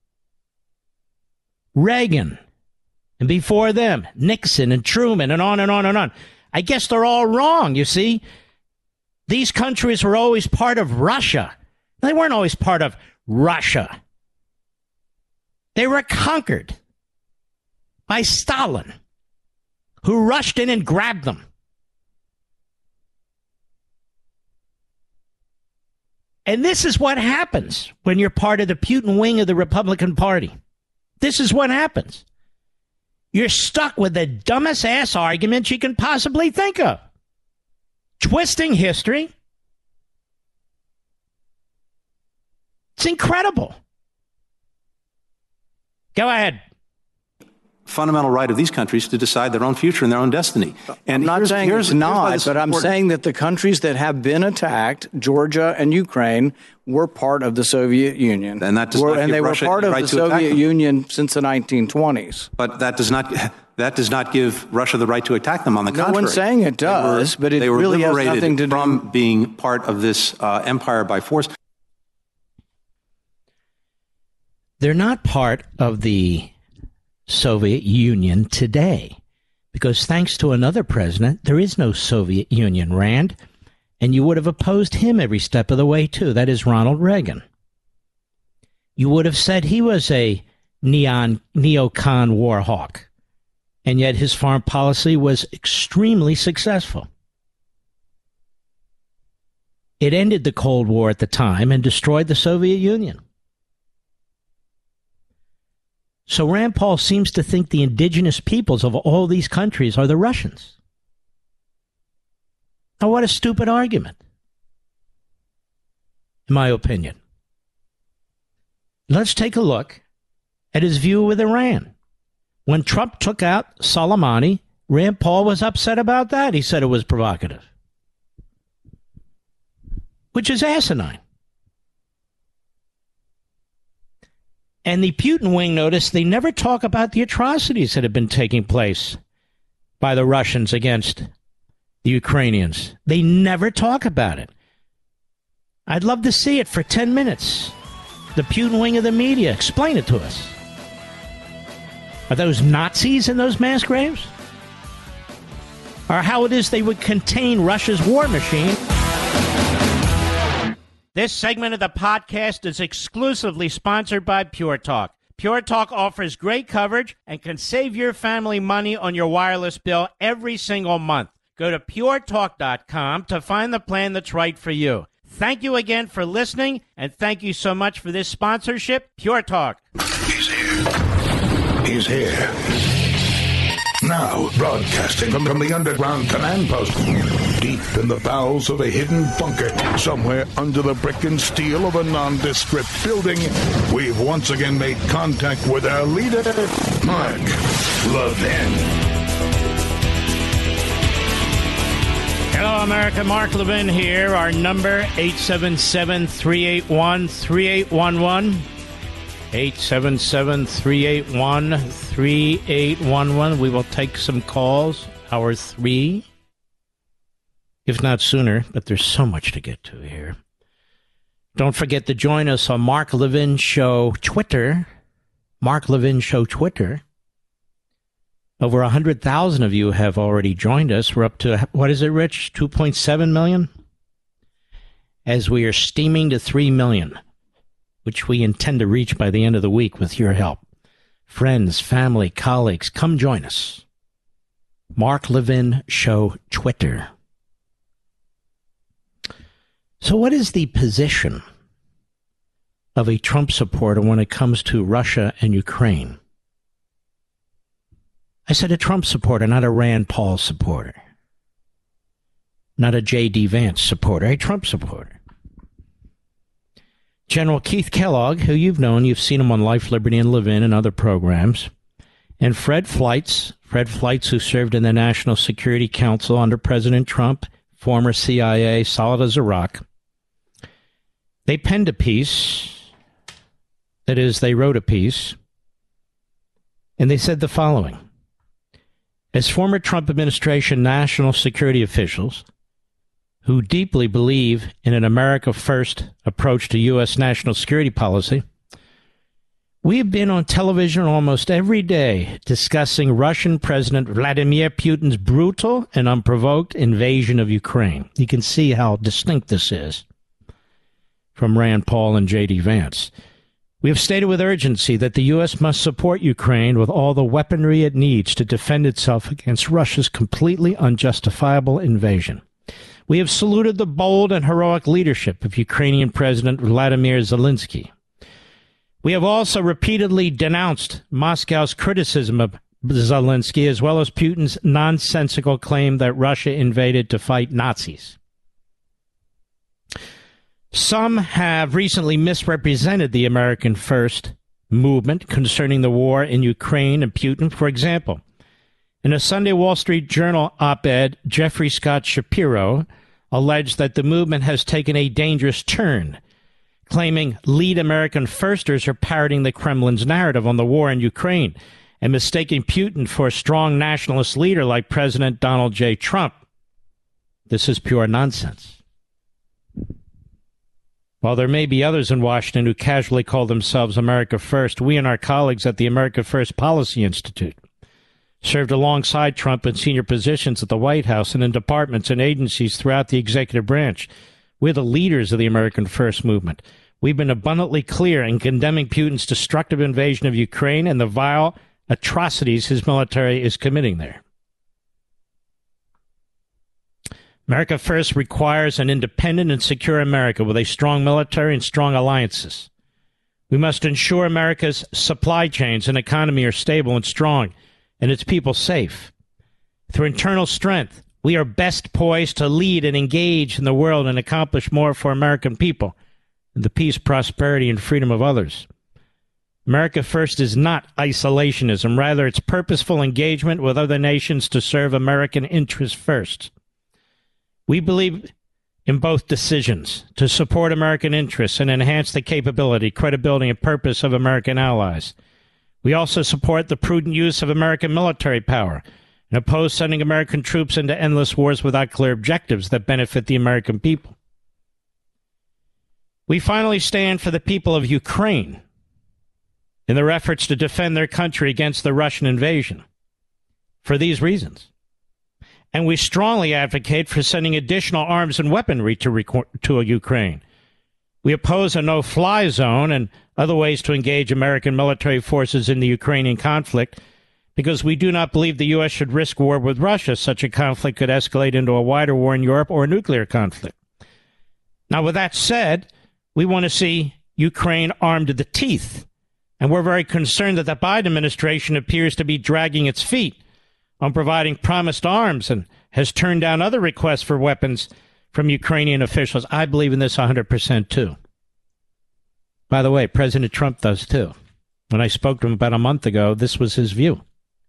A: Reagan, and before them, Nixon and Truman, and on and on and on. I guess they're all wrong, you see. These countries were always part of Russia. They weren't always part of Russia. They were conquered by Stalin, who rushed in and grabbed them. And this is what happens when you're part of the Putin wing of the Republican Party. This is what happens. You're stuck with the dumbest ass arguments you can possibly think of. Twisting history. It's incredible. Go ahead.
I: Fundamental right of these countries to decide their own future and their own destiny. And
H: I'm not saying it's not, but I'm saying that the countries that have been attacked, Georgia and Ukraine, were part of the Soviet Union.
I: And that does not give
H: they
I: Russia
H: were part
I: the
H: of
I: right
H: the
I: to attack
H: Soviet
I: them.
H: Union since the 1920s.
I: But that does not give Russia the right to attack them. On the contrary,
H: no one's saying it does, but it really has nothing to do
I: from being part of this empire by force.
A: They're not part of the Soviet Union today, because thanks to another president, there is no Soviet Union, Rand, and you would have opposed him every step of the way, too. That is Ronald Reagan. You would have said he was a neocon war hawk, and yet his foreign policy was extremely successful. It ended the Cold War at the time and destroyed the Soviet Union. So Rand Paul seems to think the indigenous peoples of all these countries are the Russians. Now, what a stupid argument, in my opinion. Let's take a look at his view with Iran. When Trump took out Soleimani, Rand Paul was upset about that. He said it was provocative, which is asinine. And the Putin wing noticed they never talk about the atrocities that have been taking place by the Russians against the Ukrainians. They never talk about it. I'd love to see it for 10 minutes. The Putin wing of the media. Explain it to us. Are those Nazis in those mass graves? Or how it is they would contain Russia's war machine? This segment of the podcast is exclusively sponsored by Pure Talk. Pure Talk offers great coverage and can save your family money on your wireless bill every single month. Go to puretalk.com to find the plan that's right for you. Thank you again for listening, and thank you so much for this sponsorship, Pure Talk.
B: He's here. He's here. Now, broadcasting from the underground command post, deep in the bowels of a hidden bunker, somewhere under the brick and steel of a nondescript building, we've once again made contact with our leader, Mark Levin.
A: Hello, America. Mark Levin here. Our number, 877-381-3811. 877-381-3811. We will take some calls, hour 3, if not sooner, but there's so much to get to here. Don't forget to join us on Mark Levin Show Twitter. Mark Levin Show Twitter. Over 100,000 of you have already joined us. We're up to, what is it, Rich? 2.7 million? As we are steaming to 3 million, which we intend to reach by the end of the week with your help. Friends, family, colleagues, come join us. Mark Levin Show Twitter. So what is the position of a Trump supporter when it comes to Russia and Ukraine? I said a Trump supporter, not a Rand Paul supporter. Not a J.D. Vance supporter, a Trump supporter. General Keith Kellogg, who you've known, you've seen him on Life, Liberty, and Levin and other programs, and Fred Fleitz, who served in the National Security Council under President Trump, former CIA, solid as a rock. They penned a piece, that is, they wrote a piece, and they said the following. As former Trump administration national security officials who deeply believe in an America First approach to U.S. national security policy, we have been on television almost every day discussing Russian President Vladimir Putin's brutal and unprovoked invasion of Ukraine. You can see how distinct this is from Rand Paul and J.D. Vance. We have stated with urgency that the U.S. must support Ukraine with all the weaponry it needs to defend itself against Russia's completely unjustifiable invasion. We have saluted the bold and heroic leadership of Ukrainian President Vladimir Zelensky. We have also repeatedly denounced Moscow's criticism of Zelensky, as well as Putin's nonsensical claim that Russia invaded to fight Nazis. Some have recently misrepresented the American First movement concerning the war in Ukraine and Putin. For example, in a Sunday Wall Street Journal op-ed, Jeffrey Scott Shapiro alleged that the movement has taken a dangerous turn, claiming lead American firsters are parroting the Kremlin's narrative on the war in Ukraine and mistaking Putin for a strong nationalist leader like President Donald J. Trump. This is pure nonsense. While there may be others in Washington who casually call themselves America First, we and our colleagues at the America First Policy Institute served alongside Trump in senior positions at the White House and in departments and agencies throughout the executive branch. We're the leaders of the American First movement. We've been abundantly clear in condemning Putin's destructive invasion of Ukraine and the vile atrocities his military is committing there. America First requires an independent and secure America with a strong military and strong alliances. We must ensure America's supply chains and economy are stable and strong and its people safe. Through internal strength, we are best poised to lead and engage in the world and accomplish more for American people and the peace, prosperity, and freedom of others. America First is not isolationism. Rather, it's purposeful engagement with other nations to serve American interests first. We believe in both decisions to support American interests and enhance the capability, credibility, and purpose of American allies. We also support the prudent use of American military power and oppose sending American troops into endless wars without clear objectives that benefit the American people. We finally stand for the people of Ukraine in their efforts to defend their country against the Russian invasion for these reasons. And we strongly advocate for sending additional arms and weaponry to Ukraine. We oppose a no-fly zone and other ways to engage American military forces in the Ukrainian conflict because we do not believe the U.S. should risk war with Russia. Such a conflict could escalate into a wider war in Europe or a nuclear conflict. Now, with that said, we want to see Ukraine armed to the teeth. And we're very concerned that the Biden administration appears to be dragging its feet on providing promised arms and has turned down other requests for weapons from Ukrainian officials. I believe in this 100% too. By the way, President Trump does too. When I spoke to him about a month ago, this was his view.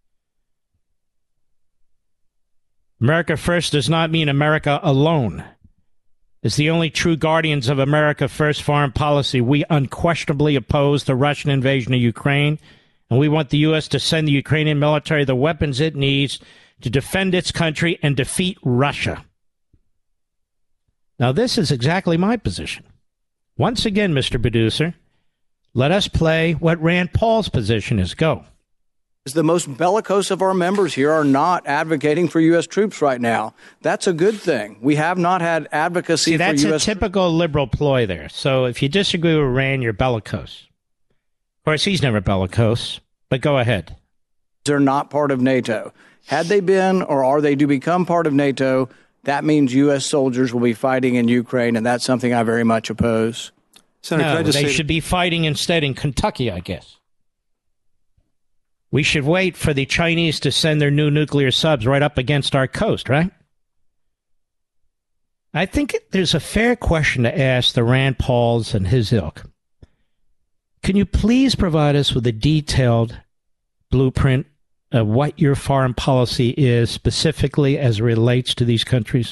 A: America First does not mean America alone. As the only true guardians of America First foreign policy, we unquestionably oppose the Russian invasion of Ukraine, and we want the U.S. to send the Ukrainian military the weapons it needs to defend its country and defeat Russia. Now, this is exactly my position. Once again, Mr. Producer, let us play what Rand Paul's position is. Go.
H: The most bellicose of our members here are not advocating for U.S. troops right now. That's a good thing. We have not had advocacy for U.S.
A: That's a typical liberal ploy there. So if you disagree with Rand, you're bellicose. Of course, he's never bellicose, but go ahead.
H: They're not part of NATO. Had they been, or are they to become part of NATO, that means U.S. soldiers will be fighting in Ukraine, and that's something I very much oppose.
A: Senator, no, they should be fighting instead in Kentucky, I guess. We should wait for the Chinese to send their new nuclear subs right up against our coast, right? I think there's a fair question to ask the Rand Pauls and his ilk. Can you please provide us with a detailed blueprint of what your foreign policy is specifically as it relates to these countries?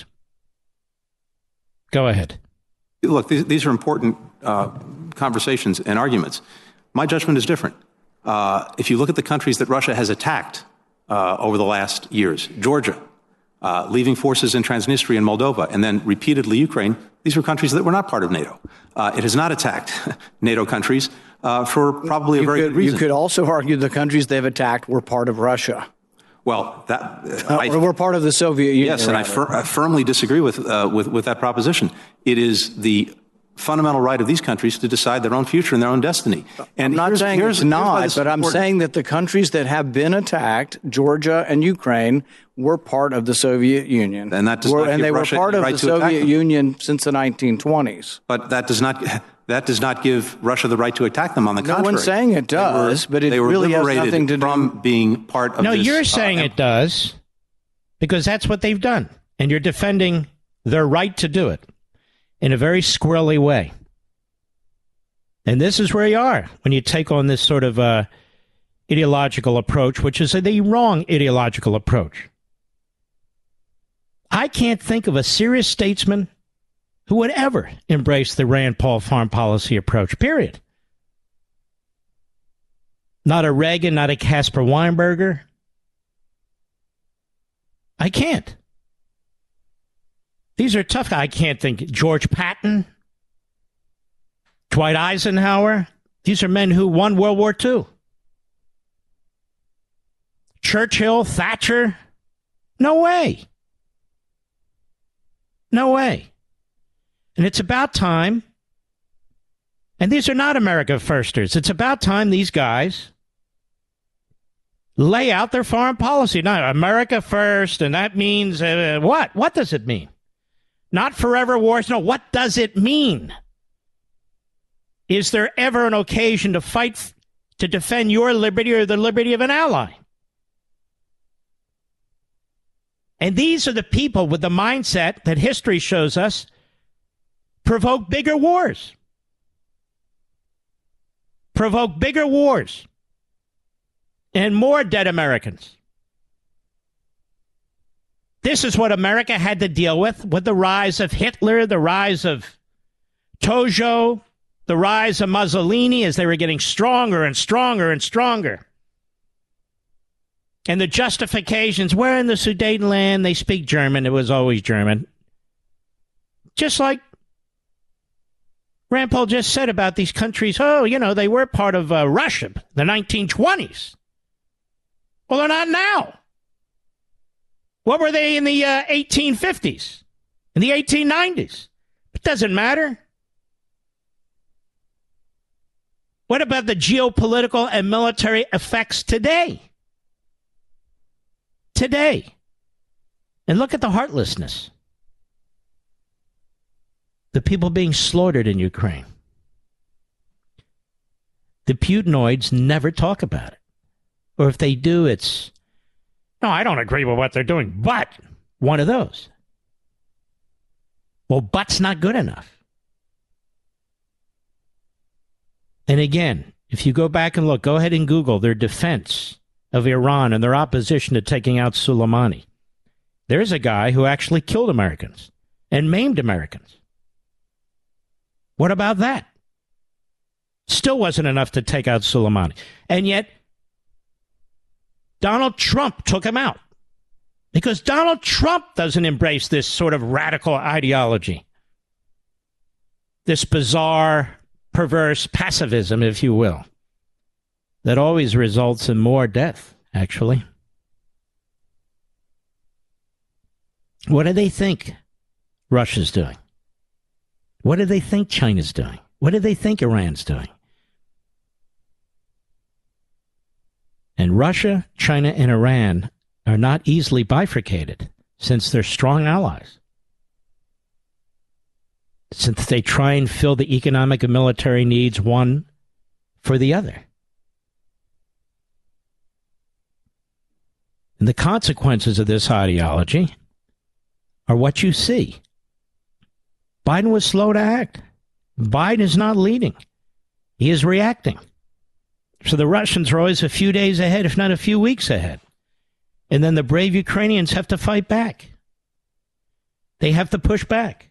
A: Go ahead.
I: Look, these are important conversations and arguments. My judgment is different. If you look at the countries that Russia has attacked over the last years, Georgia, leaving forces in Transnistria and Moldova, and then repeatedly Ukraine, these were countries that were not part of NATO. It has not attacked NATO countries for probably a very good reason.
H: You could also argue the countries they've attacked were part of Russia.
I: Well,
H: we're part of the Soviet Union.
I: Yes, and I firmly disagree with that proposition. It is the fundamental right of these countries to decide their own future and their own destiny. And
H: I'm not saying it's not, but I'm saying that the countries that have been attacked, Georgia and Ukraine, were part of the Soviet Union.
I: And that does not give
H: they
I: Russia
H: were part
I: the
H: of
I: right
H: the
I: to attack
H: Soviet
I: them.
H: Union since the 1920s.
I: But that does not give Russia the right to attack them. On the contrary,
H: no one's saying it does, but it really has nothing to do
I: from being part of.
A: No,
I: this,
A: you're saying it does because that's what they've done, and you're defending their right to do it in a very squirrely way. And this is where you are when you take on this sort of ideological approach, which is the wrong ideological approach. I can't think of a serious statesman who would ever embrace the Rand Paul foreign policy approach, period. Not a Reagan, not a Caspar Weinberger. I can't. These are tough. I can't think. George Patton, Dwight Eisenhower. These are men who won World War II. Churchill, Thatcher. No way. No way. And it's about time, and these are not America firsters, it's about time these guys lay out their foreign policy. Not America first, and that means what? What does it mean? Not forever wars. No, what does it mean? Is there ever an occasion to fight to defend your liberty or the liberty of an ally? And these are the people with the mindset that history shows us provoke bigger wars. Provoke bigger wars and more dead Americans. This is what America had to deal with the rise of Hitler, the rise of Tojo, the rise of Mussolini as they were getting stronger and stronger and stronger. And the justifications, we're in the Sudetenland, they speak German, it was always German. Just like Rand Paul just said about these countries, they were part of Russia, the 1920s. Well, they're not now. What were they in the 1850s, in the 1890s? It doesn't matter. What about the geopolitical and military effects today? Today. And look at the heartlessness. The people being slaughtered in Ukraine. The Putinoids never talk about it. Or if they do, it's, no, I don't agree with what they're doing, but one of those. Well, but's not good enough. And again, if you go back and look, go ahead and Google their defense of Iran and their opposition to taking out Soleimani. There's a guy who actually killed Americans and maimed Americans. What about that? Still wasn't enough to take out Soleimani. And yet, Donald Trump took him out. Because Donald Trump doesn't embrace this sort of radical ideology. this bizarre, perverse pacifism, if you will, that always results in more death, actually. What do they think Russia's doing? What do they think China's doing? What do they think Iran's doing? And Russia, China, and Iran are not easily bifurcated since they're strong allies. Since they try and fill the economic and military needs one for the other. And the consequences of this ideology are what you see. Biden was slow to act. Biden is not leading. He is reacting. So the Russians are always a few days ahead, if not a few weeks ahead. And then the brave Ukrainians have to fight back. They have to push back.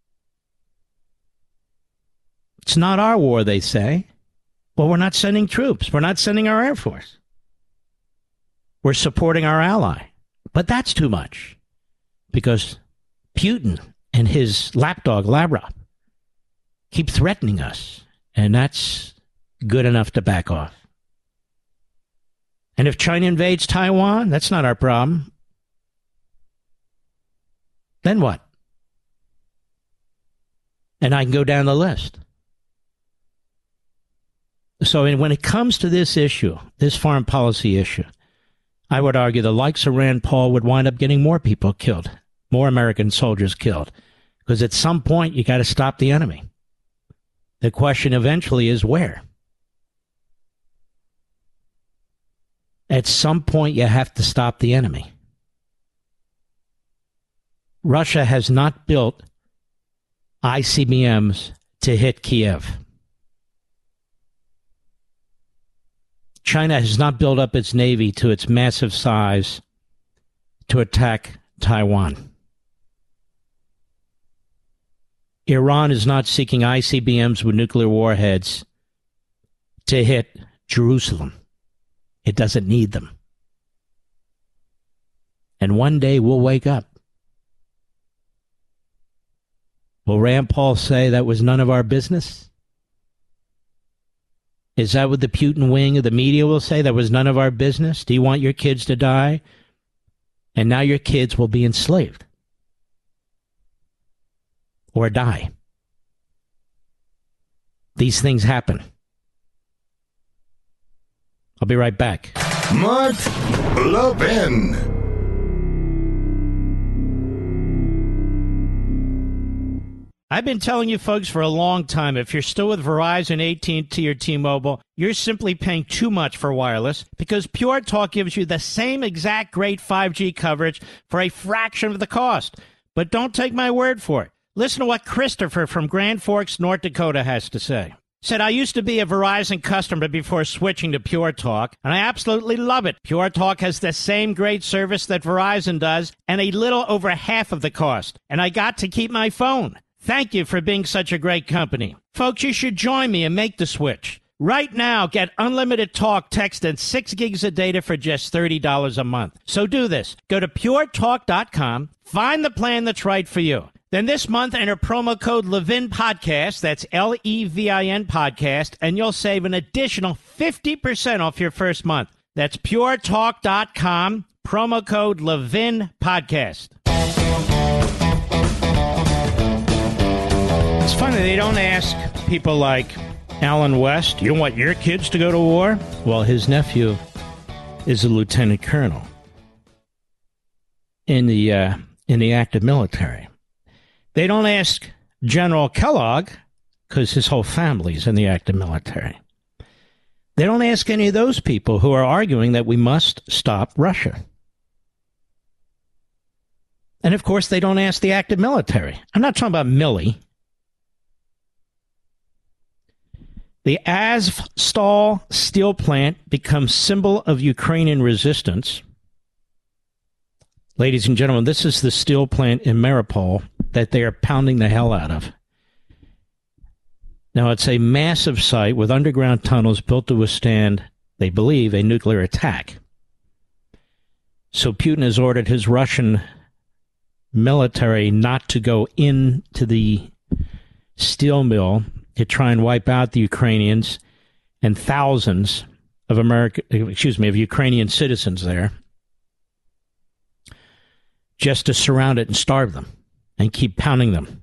A: It's not our war, they say. Well, we're not sending troops. We're not sending our Air Force. We're supporting our ally. But that's too much. Because Putin and his lapdog, Lavrov, keep threatening us. And that's good enough to back off. And if China invades Taiwan, that's not our problem. Then what? And I can go down the list. So when it comes to this issue, this foreign policy issue, I would argue the likes of Rand Paul would wind up getting more people killed, more American soldiers killed. Because at some point, you got to stop the enemy. The question eventually is where? At some point, you have to stop the enemy. Russia has not built ICBMs to hit Kiev. China has not built up its navy to its massive size to attack Taiwan. Iran is not seeking ICBMs with nuclear warheads to hit Jerusalem. It doesn't need them. And one day we'll wake up. Will Rand Paul say that was none of our business? Is that what the Putin wing of the media will say? That was none of our business? Do you want your kids to die? And now your kids will be enslaved. Or die. These things happen. I'll be right back.
B: Mark Levin.
A: I've been telling you folks for a long time, if you're still with Verizon, AT&T, or T-Mobile, you're simply paying too much for wireless because Pure Talk gives you the same exact great 5G coverage for a fraction of the cost. But don't take my word for it. Listen to what Christopher from Grand Forks, North Dakota has to say. Said, I used to be a Verizon customer before switching to Pure Talk, and I absolutely love it. Pure Talk has the same great service that Verizon does and a little over half of the cost. And I got to keep my phone. Thank you for being such a great company. Folks, you should join me and make the switch. Right now, get unlimited talk, text, and 6 gigs of data for just $30 a month. So do this. Go to puretalk.com, find the plan that's right for you. Then this month, enter promo code Levin Podcast, that's Levin Podcast, and you'll save an additional 50% off your first month. That's puretalk.com, promo code Levin Podcast. It's funny, they don't ask people like Alan West, you want your kids to go to war? Well, his nephew is a lieutenant colonel in the active military. They don't ask General Kellogg, because his whole family's in the active military. They don't ask any of those people who are arguing that we must stop Russia. And, of course, they don't ask the active military. I'm not talking about Milley. The Azovstal steel plant becomes symbol of Ukrainian resistance. Ladies and gentlemen, this is the steel plant in Mariupol that they are pounding the hell out of. Now, it's a massive site with underground tunnels built to withstand, they believe, a nuclear attack. So Putin has ordered his Russian military not to go into the steel mill to try and wipe out the Ukrainians and thousands of Ukrainian citizens there, just to surround it and starve them and keep pounding them.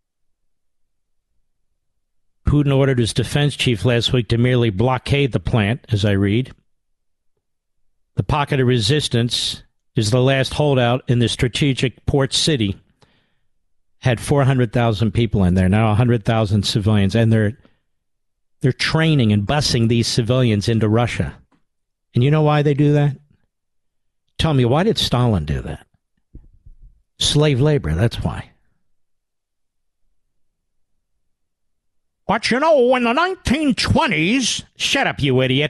A: Putin ordered his defense chief last week to merely blockade the plant, as I read. The pocket of resistance is the last holdout in the strategic port city. Had 400,000 people in there, now 100,000 civilians, and they're training and busing these civilians into Russia. And you know why they do that? Tell me, why did Stalin do that? Slave labor, that's why. But you know, in the 1920s... Shut up, you idiot.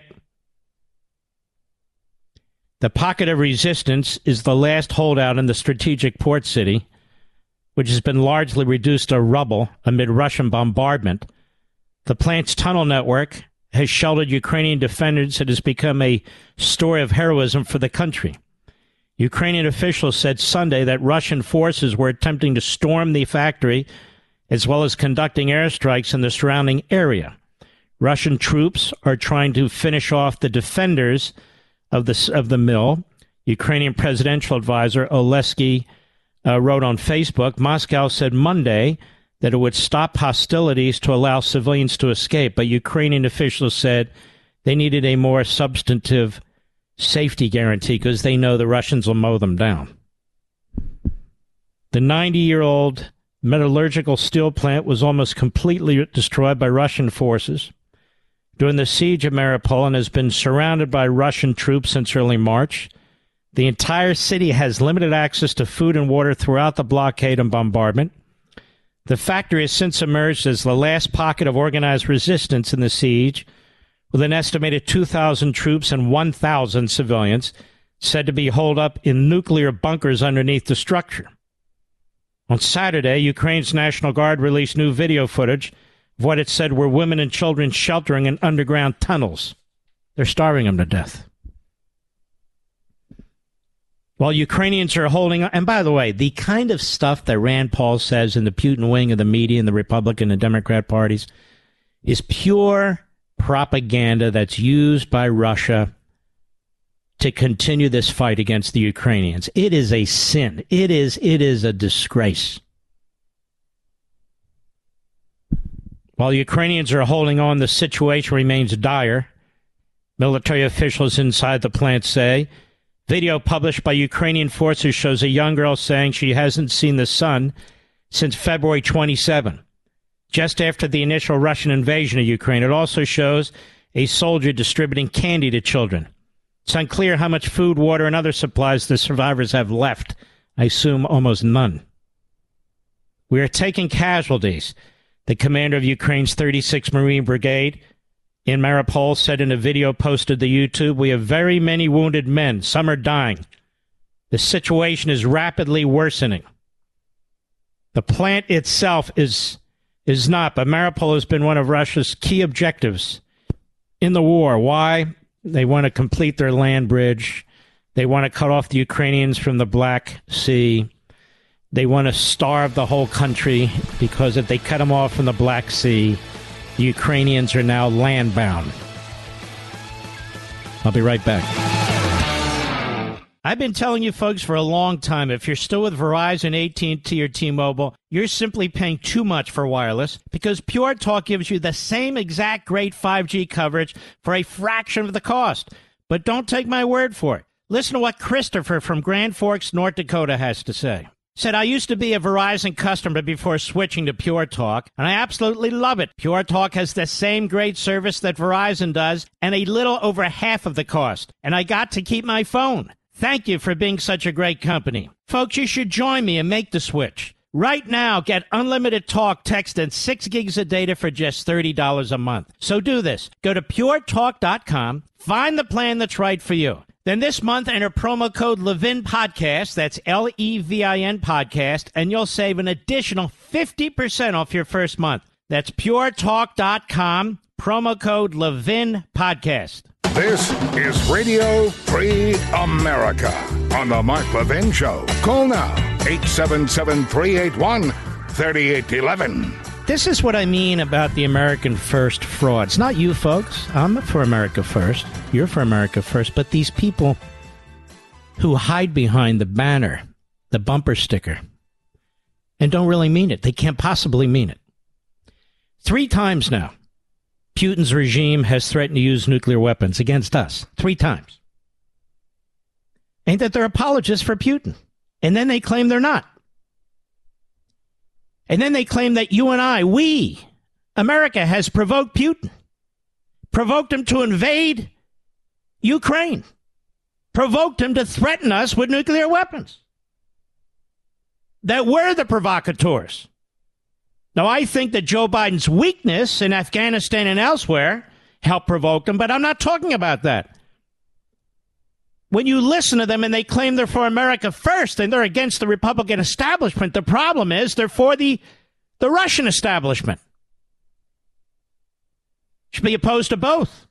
A: The pocket of resistance is the last holdout in the strategic port city, which has been largely reduced to rubble amid Russian bombardment. The plant's tunnel network has sheltered Ukrainian defenders. It has become a story of heroism for the country. Ukrainian officials said Sunday that Russian forces were attempting to storm the factory as well as conducting airstrikes in the surrounding area. Russian troops are trying to finish off the defenders of the mill. Ukrainian presidential advisor Oleksiy wrote on Facebook, Moscow said Monday that it would stop hostilities to allow civilians to escape, but Ukrainian officials said they needed a more substantive safety guarantee because they know the Russians will mow them down. The 90-year-old metallurgical steel plant was almost completely destroyed by Russian forces during the siege of Mariupol and has been surrounded by Russian troops since early March. The entire city has limited access to food and water throughout the blockade and bombardment. The factory has since emerged as the last pocket of organized resistance in the siege, with an estimated 2,000 troops and 1,000 civilians said to be holed up in nuclear bunkers underneath the structure. On Saturday, Ukraine's National Guard released new video footage of what it said were women and children sheltering in underground tunnels. They're starving them to death. While Ukrainians are holding on, and by the way, the kind of stuff that Rand Paul says in the Putin wing of the media and the Republican and Democrat parties is pure propaganda that's used by Russia to continue this fight against the Ukrainians. It is a sin. It is a disgrace. While Ukrainians are holding on, the situation remains dire. Military officials inside the plant say video published by Ukrainian forces shows a young girl saying she hasn't seen the sun since February 27, just after the initial Russian invasion of Ukraine. It also shows a soldier distributing candy to children. It's unclear how much food, water, and other supplies the survivors have left. I assume almost none. We are taking casualties, the commander of Ukraine's 36th Marine Brigade in Mariupol said in a video posted to YouTube. We have very many wounded men. Some are dying. The situation is rapidly worsening. The plant itself is not, but Mariupol has been one of Russia's key objectives in the war. Why? They want to complete their land bridge. They want to cut off the Ukrainians from the Black Sea. They want to starve the whole country because if they cut them off from the Black Sea, the Ukrainians are now land-bound. I'll be right back. I've been telling you folks for a long time, if you're still with Verizon, AT&T, or T-Mobile, you're simply paying too much for wireless because Pure Talk gives you the same exact great 5G coverage for a fraction of the cost. But don't take my word for it. Listen to what Christopher from Grand Forks, North Dakota has to say. Said, I used to be a Verizon customer before switching to Pure Talk, and I absolutely love it. Pure Talk has the same great service that Verizon does and a little over half of the cost. And I got to keep my phone. Thank you for being such a great company. Folks, you should join me and make the switch. Right now, get unlimited talk, text, and 6 gigs of data for just $30 a month. So do this. Go to puretalk.com, find the plan that's right for you. Then this month, enter promo code Levin Podcast, that's Levin Podcast, and you'll save an additional 50% off your first month. That's puretalk.com, promo code Levin Podcast.
B: This is Radio Free America on the Mark Levin Show. Call now, 877-381-3811.
A: This is what I mean about the American First fraud. It's not you folks. I'm for America First. You're for America First. But these people who hide behind the banner, the bumper sticker, and don't really mean it. They can't possibly mean it. 3 times now, Putin's regime has threatened to use nuclear weapons against us. 3 times. Ain't that they're apologists for Putin? And then they claim they're not. And then they claim that you and I, we, America, has provoked Putin. Provoked him to invade Ukraine. Provoked him to threaten us with nuclear weapons. That we're the provocateurs. Now, I think that Joe Biden's weakness in Afghanistan and elsewhere helped provoke him, but I'm not talking about that. When you listen to them and they claim they're for America first and they're against the Republican establishment, the problem is they're for the Russian establishment. Should be opposed to both.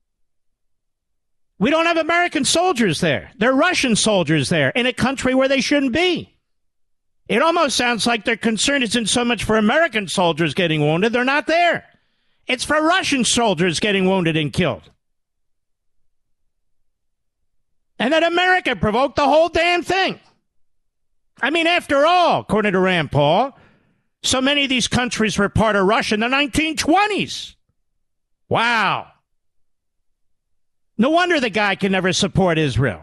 A: We don't have American soldiers there. They're Russian soldiers there in a country where they shouldn't be. It almost sounds like their concern isn't so much for American soldiers getting wounded. They're not there. It's for Russian soldiers getting wounded and killed. And that America provoked the whole damn thing. I mean, after all, according to Rand Paul, so many of these countries were part of Russia in the 1920s. Wow. No wonder the guy can never support Israel.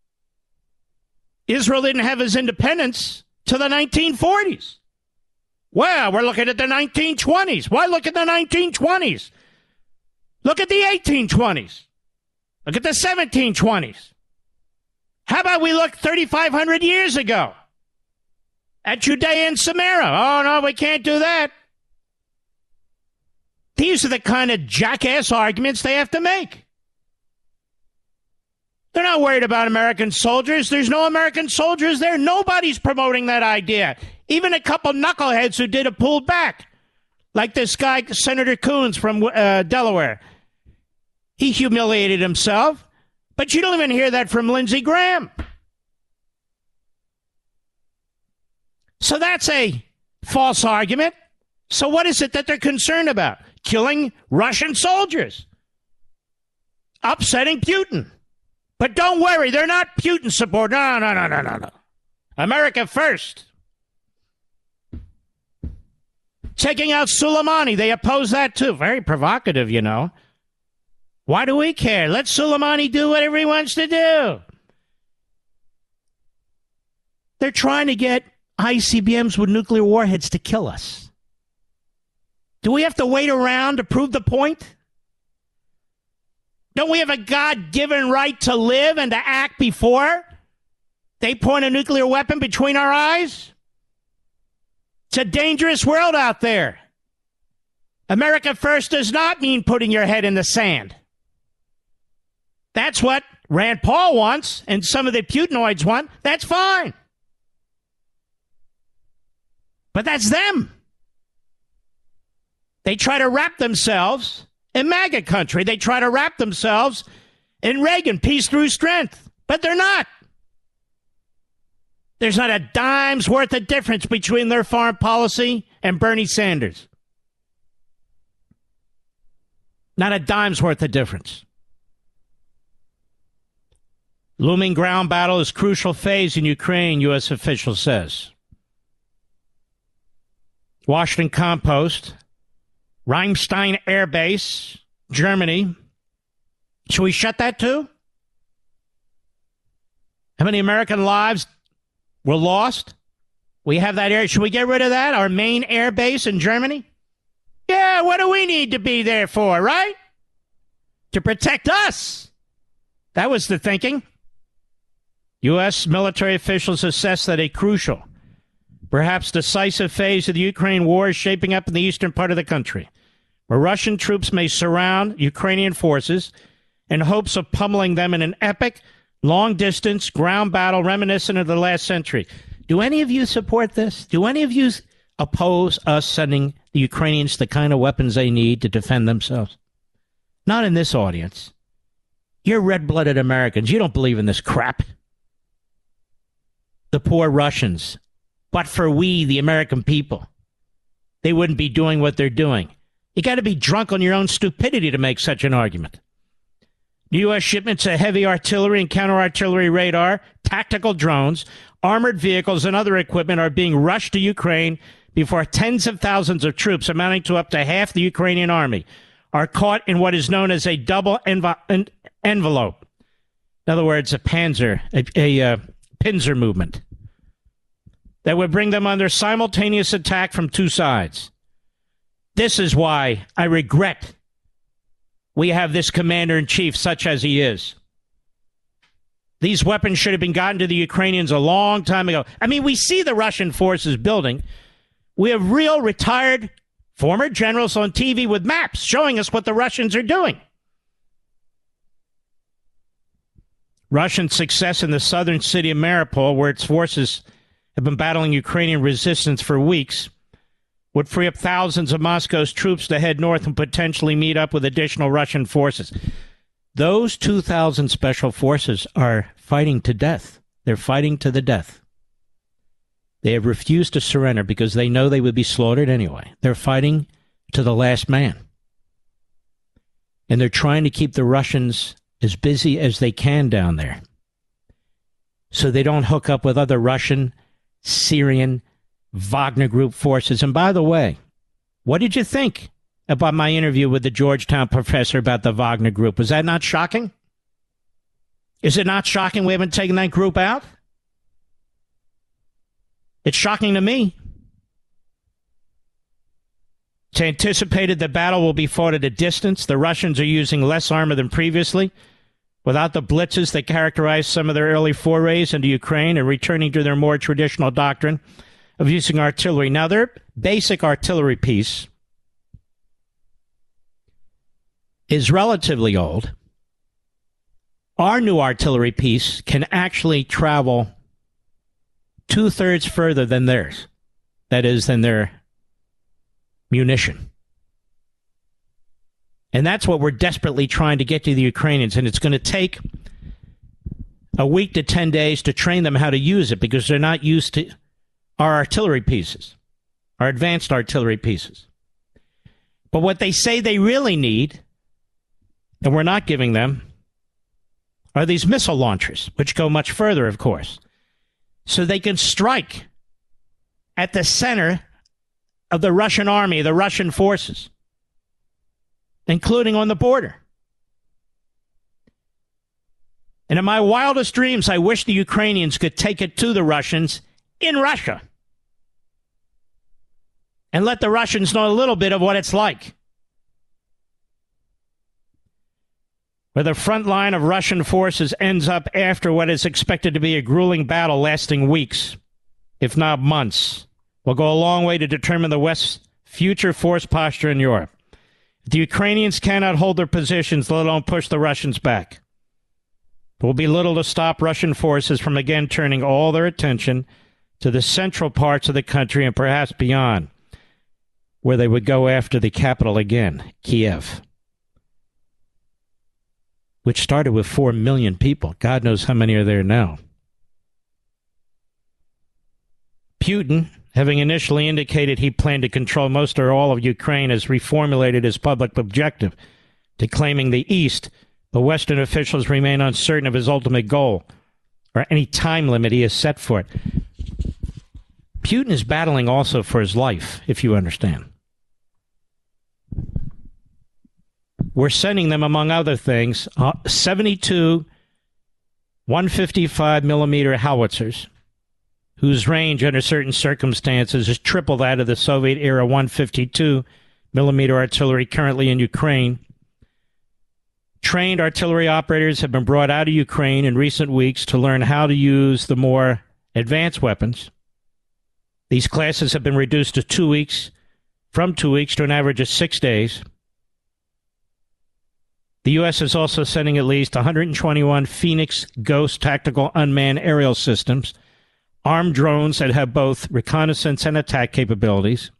A: Israel didn't have his independence till the 1940s. Well, we're looking at the 1920s. Why look at the 1920s? Look at the 1820s. Look at the 1720s. How about we look 3,500 years ago at Judea and Samaria? Oh, no, we can't do that. These are the kind of jackass arguments they have to make. They're not worried about American soldiers. There's no American soldiers there. Nobody's promoting that idea. Even a couple knuckleheads who did it pulled back. Like this guy, Senator Coons from Delaware. He humiliated himself. But you don't even hear that from Lindsey Graham. So that's a false argument. So what is it that they're concerned about? Killing Russian soldiers. Upsetting Putin. But don't worry, they're not Putin supporters. No. America first. Taking out Soleimani, they oppose that too. Very provocative, you know. Why do we care? Let Soleimani do whatever he wants to do. They're trying to get ICBMs with nuclear warheads to kill us. Do we have to wait around to prove the point? Don't we have a God-given right to live and to act before they point a nuclear weapon between our eyes? It's a dangerous world out there. America first does not mean putting your head in the sand. That's what Rand Paul wants and some of the Putinoids want. That's fine. But that's them. They try to wrap themselves in MAGA country. They try to wrap themselves in Reagan, peace through strength. But they're not. There's not a dime's worth of difference between their foreign policy and Bernie Sanders. Not a dime's worth of difference. Looming ground battle is crucial phase in Ukraine, U.S. official says. Washington Compost, Ramstein Air Base, Germany. Should we shut that too? How many American lives were lost? We have that area. Should we get rid of that? Our main air base in Germany? Yeah, what do we need to be there for, right? To protect us. That was the thinking. U.S. military officials assess that a crucial, perhaps decisive phase of the Ukraine war is shaping up in the eastern part of the country, where Russian troops may surround Ukrainian forces in hopes of pummeling them in an epic, long-distance ground battle reminiscent of the last century. Do any of you support this? Do any of you oppose us sending the Ukrainians the kind of weapons they need to defend themselves? Not in this audience. You're red-blooded Americans. You don't believe in this crap. The poor Russians. But for we, the American people. they wouldn't be doing what they're doing. You got to be drunk on your own stupidity to make such an argument. U.S. shipments of heavy artillery and counter-artillery radar, tactical drones, armored vehicles, and other equipment are being rushed to Ukraine before tens of thousands of troops, amounting to up to half the Ukrainian army, are caught in what is known as a double envelope. In other words, a Panzer, a pincer movement that would bring them under simultaneous attack from two sides. This is why I regret we have this commander-in-chief such as he is. These weapons should have been gotten to the Ukrainians a long time ago. I mean, we see the Russian forces building. We have real retired former generals on TV with maps showing us what the Russians are doing. Russian success in the southern city of Mariupol, where its forces have been battling Ukrainian resistance for weeks, would free up thousands of Moscow's troops to head north and potentially meet up with additional Russian forces. Those 2,000 special forces are fighting to death. They're fighting to the death. They have refused to surrender because they know they would be slaughtered anyway. They're fighting to the last man. And they're trying to keep the Russians as busy as they can down there, so they don't hook up with other Russian, Syrian, Wagner Group forces. And by the way, what did you think about my interview with the Georgetown professor about the Wagner Group? Was that not shocking? Is it not shocking we haven't taken that group out? It's shocking to me. It's anticipated the battle will be fought at a distance. The Russians are using less armor than previously, without the blitzes that characterized some of their early forays into Ukraine, and returning to their more traditional doctrine of using artillery. Now, their basic artillery piece is relatively old. Our new artillery piece can actually travel 2/3 further than theirs. That is, than their munition. And that's what we're desperately trying to get to the Ukrainians. And it's going to take a week to 10 days to train them how to use it, because they're not used to our artillery pieces, our advanced artillery pieces. But what they say they really need, and we're not giving them, are these missile launchers, which go much further, of course, so they can strike at the center of the Russian army, the Russian forces, including on the border. And in my wildest dreams, I wish the Ukrainians could take it to the Russians in Russia and let the Russians know a little bit of what it's like. Where the front line of Russian forces ends up after what is expected to be a grueling battle lasting weeks, if not months, will go a long way to determine the West's future force posture in Europe. If the Ukrainians cannot hold their positions, let alone push the Russians back, there will be little to stop Russian forces from again turning all their attention to the central parts of the country and perhaps beyond, where they would go after the capital again, Kiev, which started with 4 million people. God knows how many are there now. Putin, having initially indicated he planned to control most or all of Ukraine, has reformulated his public objective to claiming the East, but Western officials remain uncertain of his ultimate goal or any time limit he has set for it. Putin is battling also for his life, if you understand. We're sending them, among other things, 72 155 millimeter howitzers, whose range under certain circumstances is triple that of the Soviet-era 152 millimeter artillery currently in Ukraine. Trained artillery operators have been brought out of Ukraine in recent weeks to learn how to use the more advanced weapons. These classes have been reduced to 2 weeks, from 2 weeks to an average of 6 days. The U.S. is also sending at least 121 Phoenix Ghost tactical unmanned aerial systems, armed drones that have both reconnaissance and attack capabilities.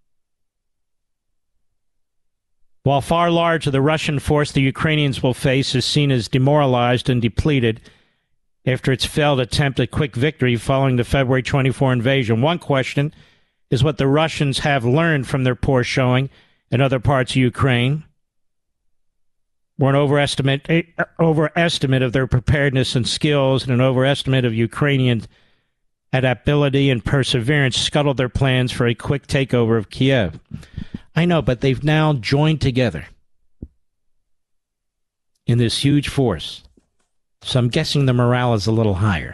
A: While far larger the Russian force the Ukrainians will face is seen as demoralized and depleted after its failed attempt at quick victory following the February 24 invasion, one question is what the Russians have learned from their poor showing in other parts of Ukraine, or an overestimate of their preparedness and skills, and an overestimate of Ukrainian adaptability and perseverance scuttled their plans for a quick takeover of Kiev. I know, but they've now joined together in this huge force. So I'm guessing the morale is a little higher.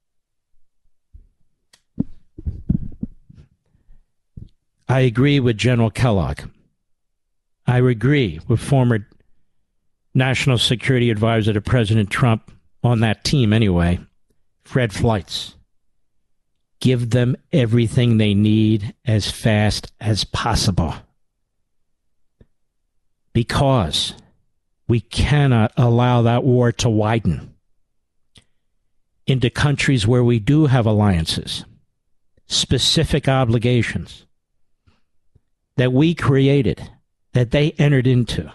A: I agree with General Kellogg. I agree with former National Security Advisor to President Trump, on that team anyway, Fred Fleitz. Give them everything they need as fast as possible. Because we cannot allow that war to widen into countries where we do have alliances, specific obligations that we created, that they entered into.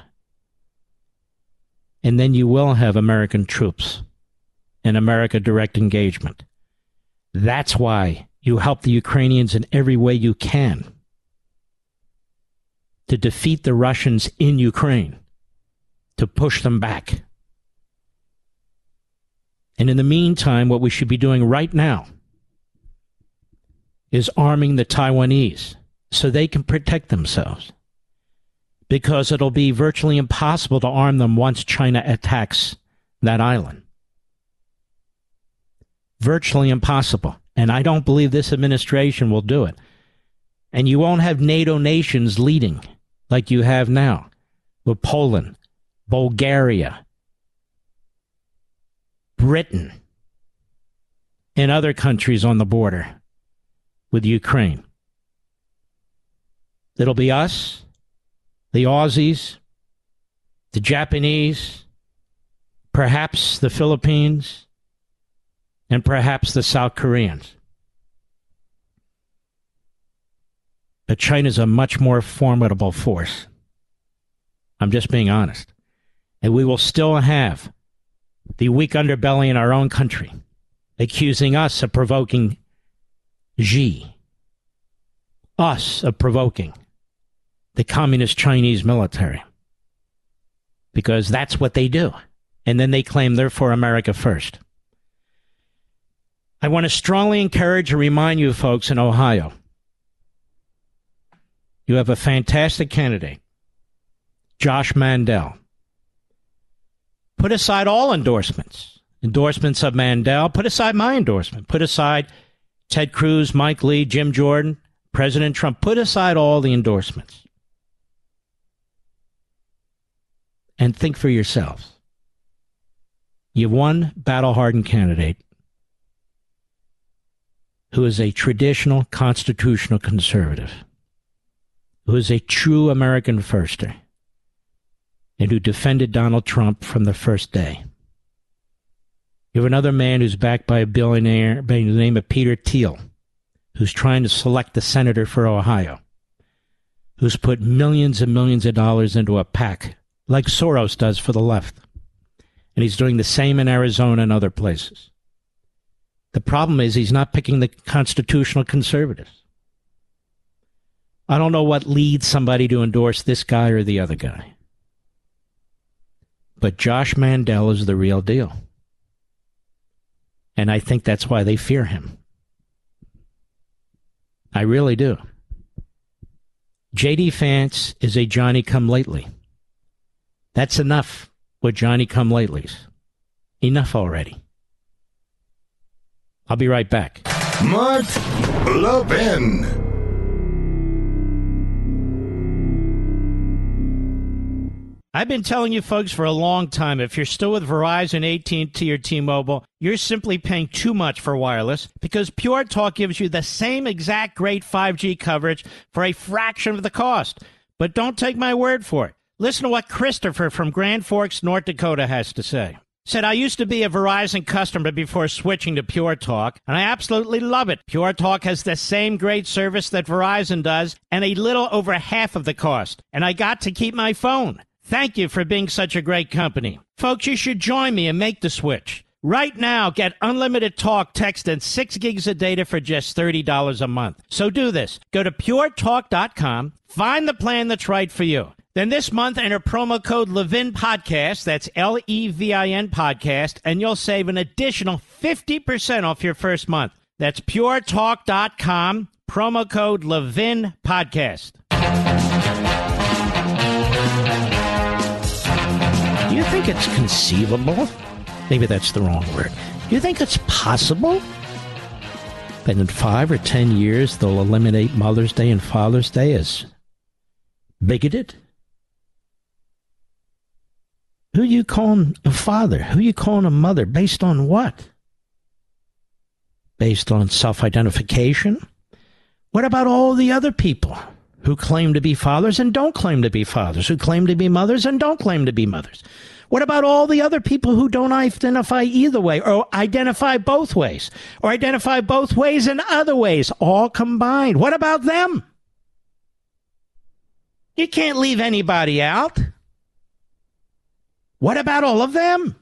A: And then you will have American troops and America direct engagement. That's why you help the Ukrainians in every way you can to defeat the Russians in Ukraine, to push them back. And in the meantime, what we should be doing right now is arming the Taiwanese so they can protect themselves. Because it'll be virtually impossible to arm them once China attacks that island. Virtually impossible. And I don't believe this administration will do it. And you won't have NATO nations leading like you have now with Poland, Bulgaria, Britain, and other countries on the border with Ukraine. It'll be us, the Aussies, the Japanese, perhaps the Philippines, and perhaps the South Koreans. But China's a much more formidable force. I'm just being honest. And we will still have the weak underbelly in our own country accusing us of provoking Xi, us of provoking the communist Chinese military, because that's what they do. And then they claim they're for America first. I want to strongly encourage and remind you folks in Ohio, you have a fantastic candidate, Josh Mandel. Put aside all endorsements of Mandel. Put aside my endorsement. Put aside Ted Cruz, Mike Lee, Jim Jordan, President Trump. Put aside all the endorsements. And think for yourselves. You have one battle-hardened candidate who is a traditional constitutional conservative, who is a true American firster, and who defended Donald Trump from the first day. You have another man who's backed by a billionaire by the name of Peter Thiel, who's trying to select the senator for Ohio, who's put millions and millions of dollars into a PAC, like Soros does for the left. And he's doing the same in Arizona and other places. The problem is he's not picking the constitutional conservatives. I don't know what leads somebody to endorse this guy or the other guy. But Josh Mandel is the real deal. And I think that's why they fear him. I really do. J.D. Vance is a Johnny-come-lately. That's enough with Johnny-come-latelys. Enough already. I'll be right back.
B: Mark Levin.
A: I've been telling you folks for a long time, if you're still with Verizon, AT&T, or T-Mobile, you're simply paying too much for wireless because Pure Talk gives you the same exact great 5G coverage for a fraction of the cost. But don't take my word for it. Listen to what Christopher from Grand Forks, North Dakota has to say. Said, I used to be a Verizon customer before switching to Pure Talk, and I absolutely love it. Pure Talk has the same great service that Verizon does and a little over half of the cost. And I got to keep my phone. Thank you for being such a great company. Folks, you should join me and make the switch. Right now, get unlimited talk, text, and 6 gigs of data for just $30 a month. So do this. Go to puretalk.com, find the plan that's right for you. Then this month, enter promo code Levin Podcast, that's Levin Podcast, and you'll save an additional 50% off your first month. That's puretalk.com, promo code Levin Podcast. Do you think it's conceivable? Maybe that's the wrong word. Do you think it's possible that in 5 or 10 years they'll eliminate Mother's Day and Father's Day as bigoted? Who you calling a father? Who you calling a mother? Based on what? Based on self-identification? What about all the other people who claim to be fathers and don't claim to be fathers, who claim to be mothers and don't claim to be mothers? What about all the other people who don't identify either way, or identify both ways, or identify both ways and other ways, all combined? What about them? You can't leave anybody out. What about all of them?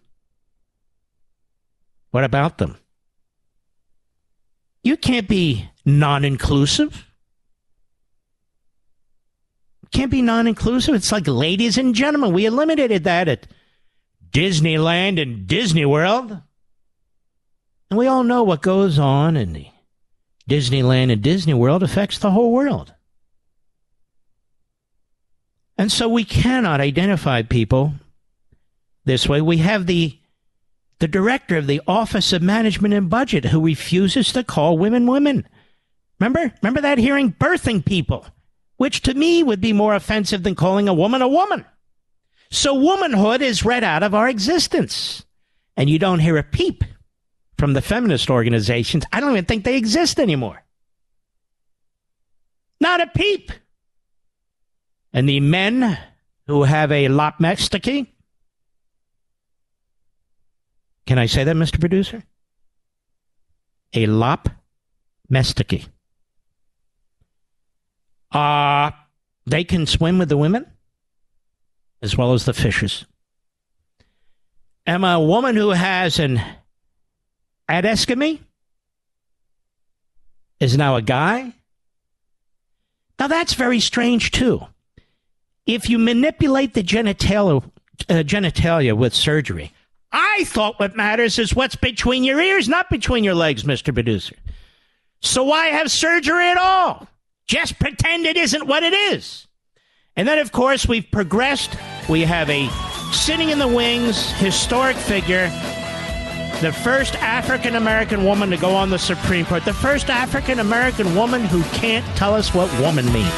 A: What about them? You can't be non-inclusive. Can't be non-inclusive. It's like, ladies and gentlemen, we eliminated that at Disneyland and Disney World. And we all know what goes on in the Disneyland and Disney World affects the whole world. And so we cannot identify people this way. We have the director of the Office of Management and Budget who refuses to call women women. Remember that hearing? Birthing people, which to me would be more offensive than calling a woman a woman. So womanhood is read out of our existence. And you don't hear a peep from the feminist organizations. I don't even think they exist anymore. Not a peep. And the men who have a lopmestiki. Can I say that, Mr. Producer? A lopmestiki. They can swim with the women as well as the fishes. And a woman who has an adescemy is now a guy. Now that's very strange too. If you manipulate the genitalia with surgery, I thought what matters is what's between your ears, not between your legs, Mr. Producer. So why have surgery at all? Just pretend it isn't what it is. And then, of course, we've progressed. We have a sitting in the wings historic figure, the first African-American woman to go on the Supreme Court, the first African-American woman who can't tell us what woman means.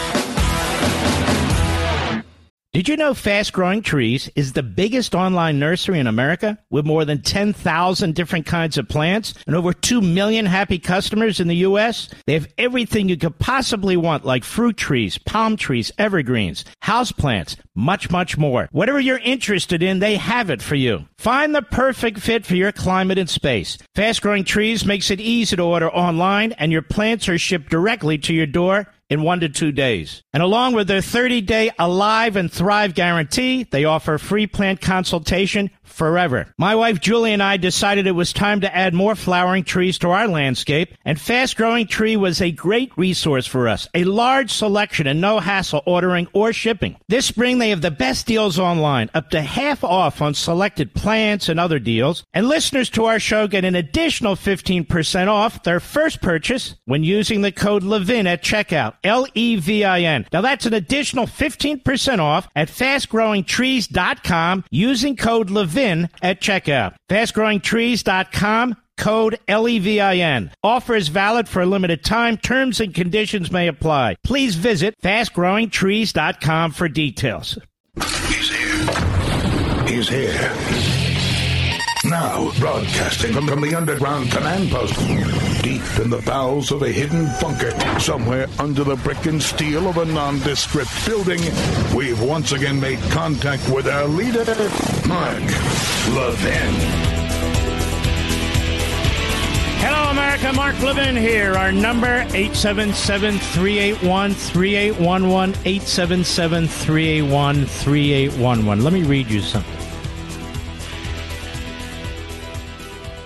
A: Did you know Fast Growing Trees is the biggest online nursery in America with more than 10,000 different kinds of plants and over 2 million happy customers in the U.S.? They have everything you could possibly want, like fruit trees, palm trees, evergreens, houseplants, much, much more. Whatever you're interested in, they have it for you. Find the perfect fit for your climate and space. Fast Growing Trees makes it easy to order online, and your plants are shipped directly to your door in 1 to 2 days. And along with their 30-day Alive and Thrive guarantee, they offer free plant consultation forever. My wife Julie and I decided it was time to add more flowering trees to our landscape, and Fast Growing Tree was a great resource for us. A large selection and no hassle ordering or shipping. This spring they have the best deals online, up to half off on selected plants and other deals. And listeners to our show get an additional 15% off their first purchase when using the code Levin at checkout. Levin. Now that's an additional 15% off at fastgrowingtrees.com using code Levin at checkout. Fastgrowingtrees.com, code Levin. Offer is valid for a limited time. Terms and conditions may apply. Please visit fastgrowingtrees.com for details.
B: He's here. He's here. Now, broadcasting from the underground command post, deep in the bowels of a hidden bunker, somewhere under the brick and steel of a nondescript building, we've once again made contact with our leader, Mark Levin.
A: Hello, America. Mark Levin here. Our number, 877-381-3811, 877-381-3811. Let me read you something.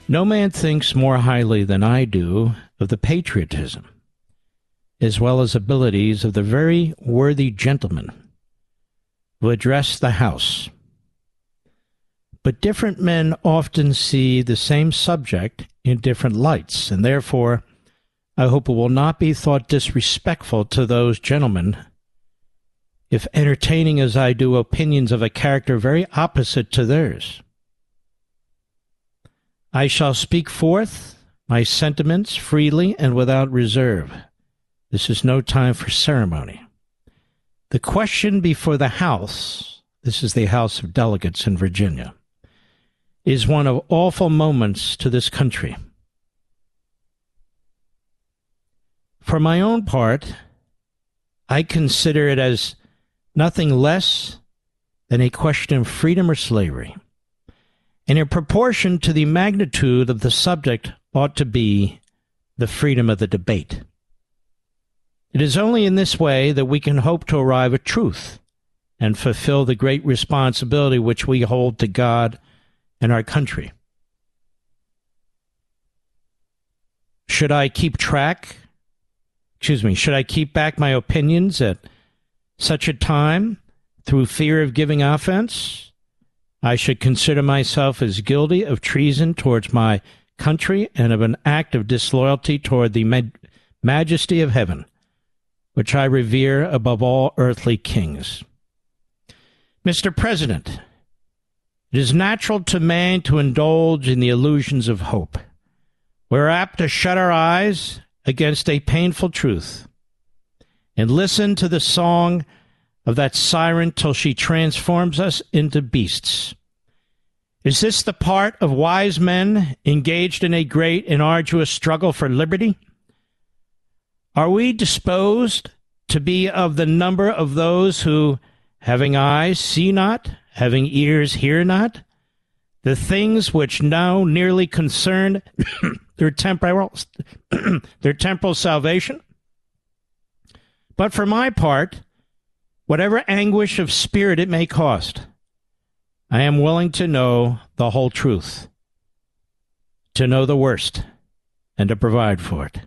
A: No man thinks more highly than I do of the patriotism, as well as abilities of the very worthy gentleman who addressed the House. But different men often see the same subject in different lights, and therefore I hope it will not be thought disrespectful to those gentlemen if entertaining as I do opinions of a character very opposite to theirs. I shall speak forth my sentiments freely and without reserve. This is no time for ceremony. The question before the House, this is the House of Delegates in Virginia, is one of awful moments to this country. For my own part, I consider it as nothing less than a question of freedom or slavery, and in proportion to the magnitude of the subject ought to be the freedom of the debate. It is only in this way that we can hope to arrive at truth and fulfill the great responsibility which we hold to God and our country. Should I keep back my opinions at such a time through fear of giving offense? I should consider myself as guilty of treason towards my country and of an act of disloyalty toward the majesty of heaven, which I revere above all earthly kings. Mr. President, it is natural to man to indulge in the illusions of hope. We're apt to shut our eyes against a painful truth and listen to the song of that siren till she transforms us into beasts. Is this the part of wise men engaged in a great and arduous struggle for liberty? Are we disposed to be of the number of those who, having eyes, see not, having ears, hear not, the things which now nearly concern their temporal salvation? But for my part, whatever anguish of spirit it may cost, I am willing to know the whole truth, to know the worst, and to provide for it.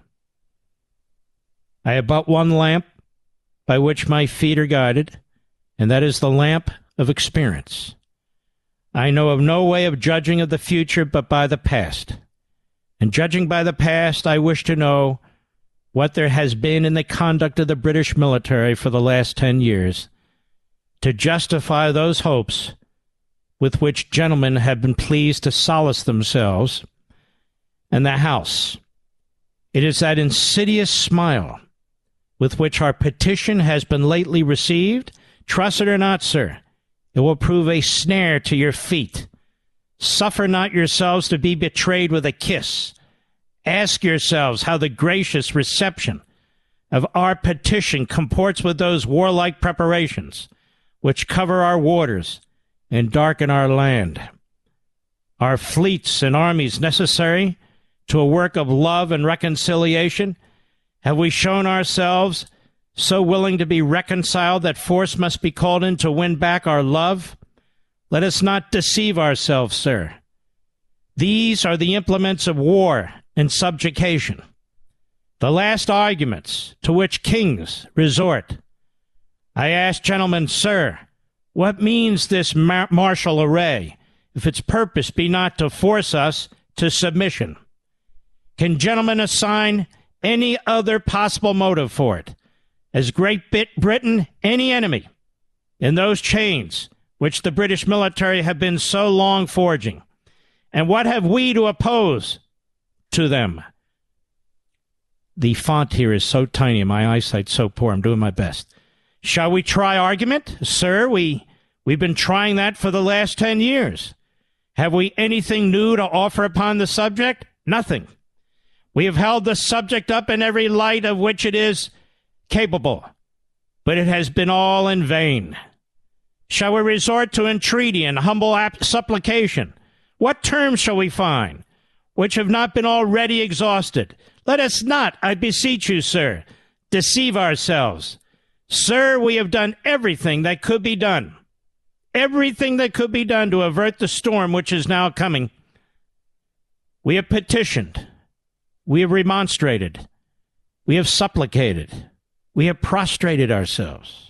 A: I have but one lamp by which my feet are guided, and that is the lamp of experience. I know of no way of judging of the future but by the past. And judging by the past, I wish to know what there has been in the conduct of the British military for the last 10 years to justify those hopes with which gentlemen have been pleased to solace themselves and the House. It is that insidious smile with which our petition has been lately received. Trust it or not, sir, it will prove a snare to your feet. Suffer not yourselves to be betrayed with a kiss. Ask yourselves how the gracious reception of our petition comports with those warlike preparations which cover our waters and darken our land. Are fleets and armies necessary to a work of love and reconciliation? Have we shown ourselves so willing to be reconciled that force must be called in to win back our love? Let us not deceive ourselves, sir. These are the implements of war and subjugation, the last arguments to which kings resort. I ask gentlemen, sir, what means this martial array, if its purpose be not to force us to submission? Can gentlemen assign any other possible motive for it? As Great Britain any enemy in those chains which the British military have been so long forging? And what have we to oppose to them? The font here is so tiny, my eyesight's so poor, I'm doing my best. Shall we try argument? Sir, we've been trying that for the last 10 years. Have we anything new to offer upon the subject? Nothing. We have held the subject up in every light of which it is capable, but it has been all in vain. Shall we resort to entreaty and humble supplication? What terms shall we find which have not been already exhausted? Let us not, I beseech you, sir, deceive ourselves. Sir, we have done everything that could be done. Everything that could be done to avert the storm which is now coming. We have petitioned. We have remonstrated. We have supplicated. We have prostrated ourselves.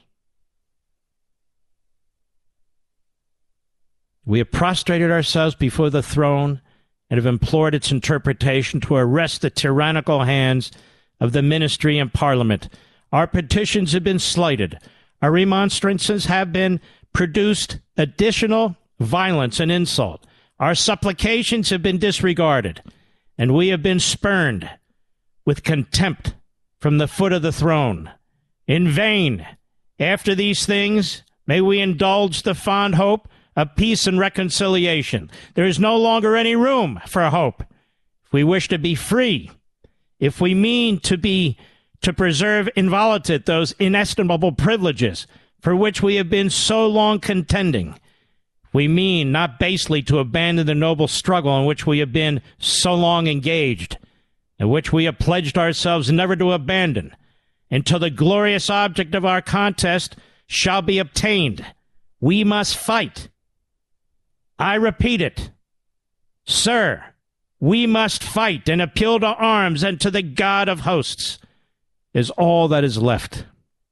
A: We have prostrated ourselves before the throne and have implored its interpretation to arrest the tyrannical hands of the ministry and parliament. Our petitions have been slighted. Our remonstrances have been produced additional violence and insult. Our supplications have been disregarded, and we have been spurned with contempt from the foot of the throne. In vain, after these things, may we indulge the fond hope of peace and reconciliation. There is no longer any room for hope. If we wish to be free, if we mean to preserve inviolate those inestimable privileges for which we have been so long contending, we mean not basely to abandon the noble struggle in which we have been so long engaged, in which we have pledged ourselves never to abandon, until the glorious object of our contest shall be obtained. We must fight. I repeat it. Sir, we must fight and appeal to arms and to the God of hosts is all that is left.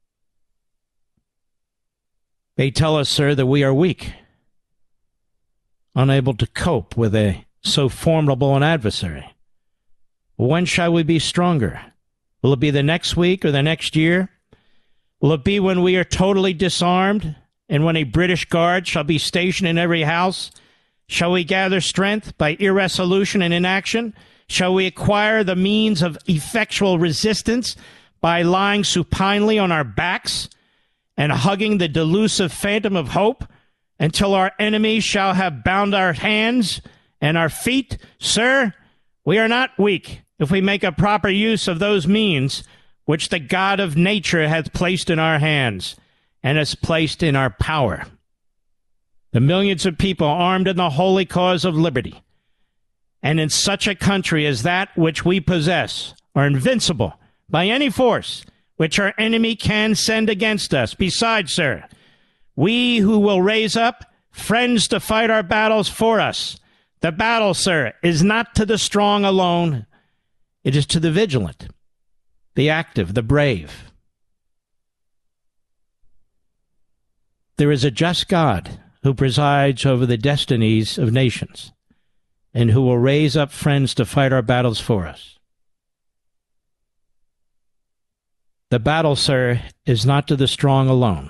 A: They tell us, sir, that we are weak, unable to cope with so formidable an adversary. When shall we be stronger? Will it be the next week or the next year? Will it be when we are totally disarmed and when a British guard shall be stationed in every house? Shall we gather strength by irresolution and inaction? Shall we acquire the means of effectual resistance by lying supinely on our backs and hugging the delusive phantom of hope until our enemies shall have bound our hands and our feet? Sir, we are not weak if we make a proper use of those means which the God of nature hath placed in our hands and has placed in our power. The millions of people armed in the holy cause of liberty, and in such a country as that which we possess, are invincible by any force which our enemy can send against us. Besides, sir, we who will raise up friends to fight our battles for us. The battle, sir, is not to the strong alone. It is to the vigilant, the active, the brave. There is a just God who presides over the destinies of nations and who will raise up friends to fight our battles for us. The battle, sir, is not to the strong alone.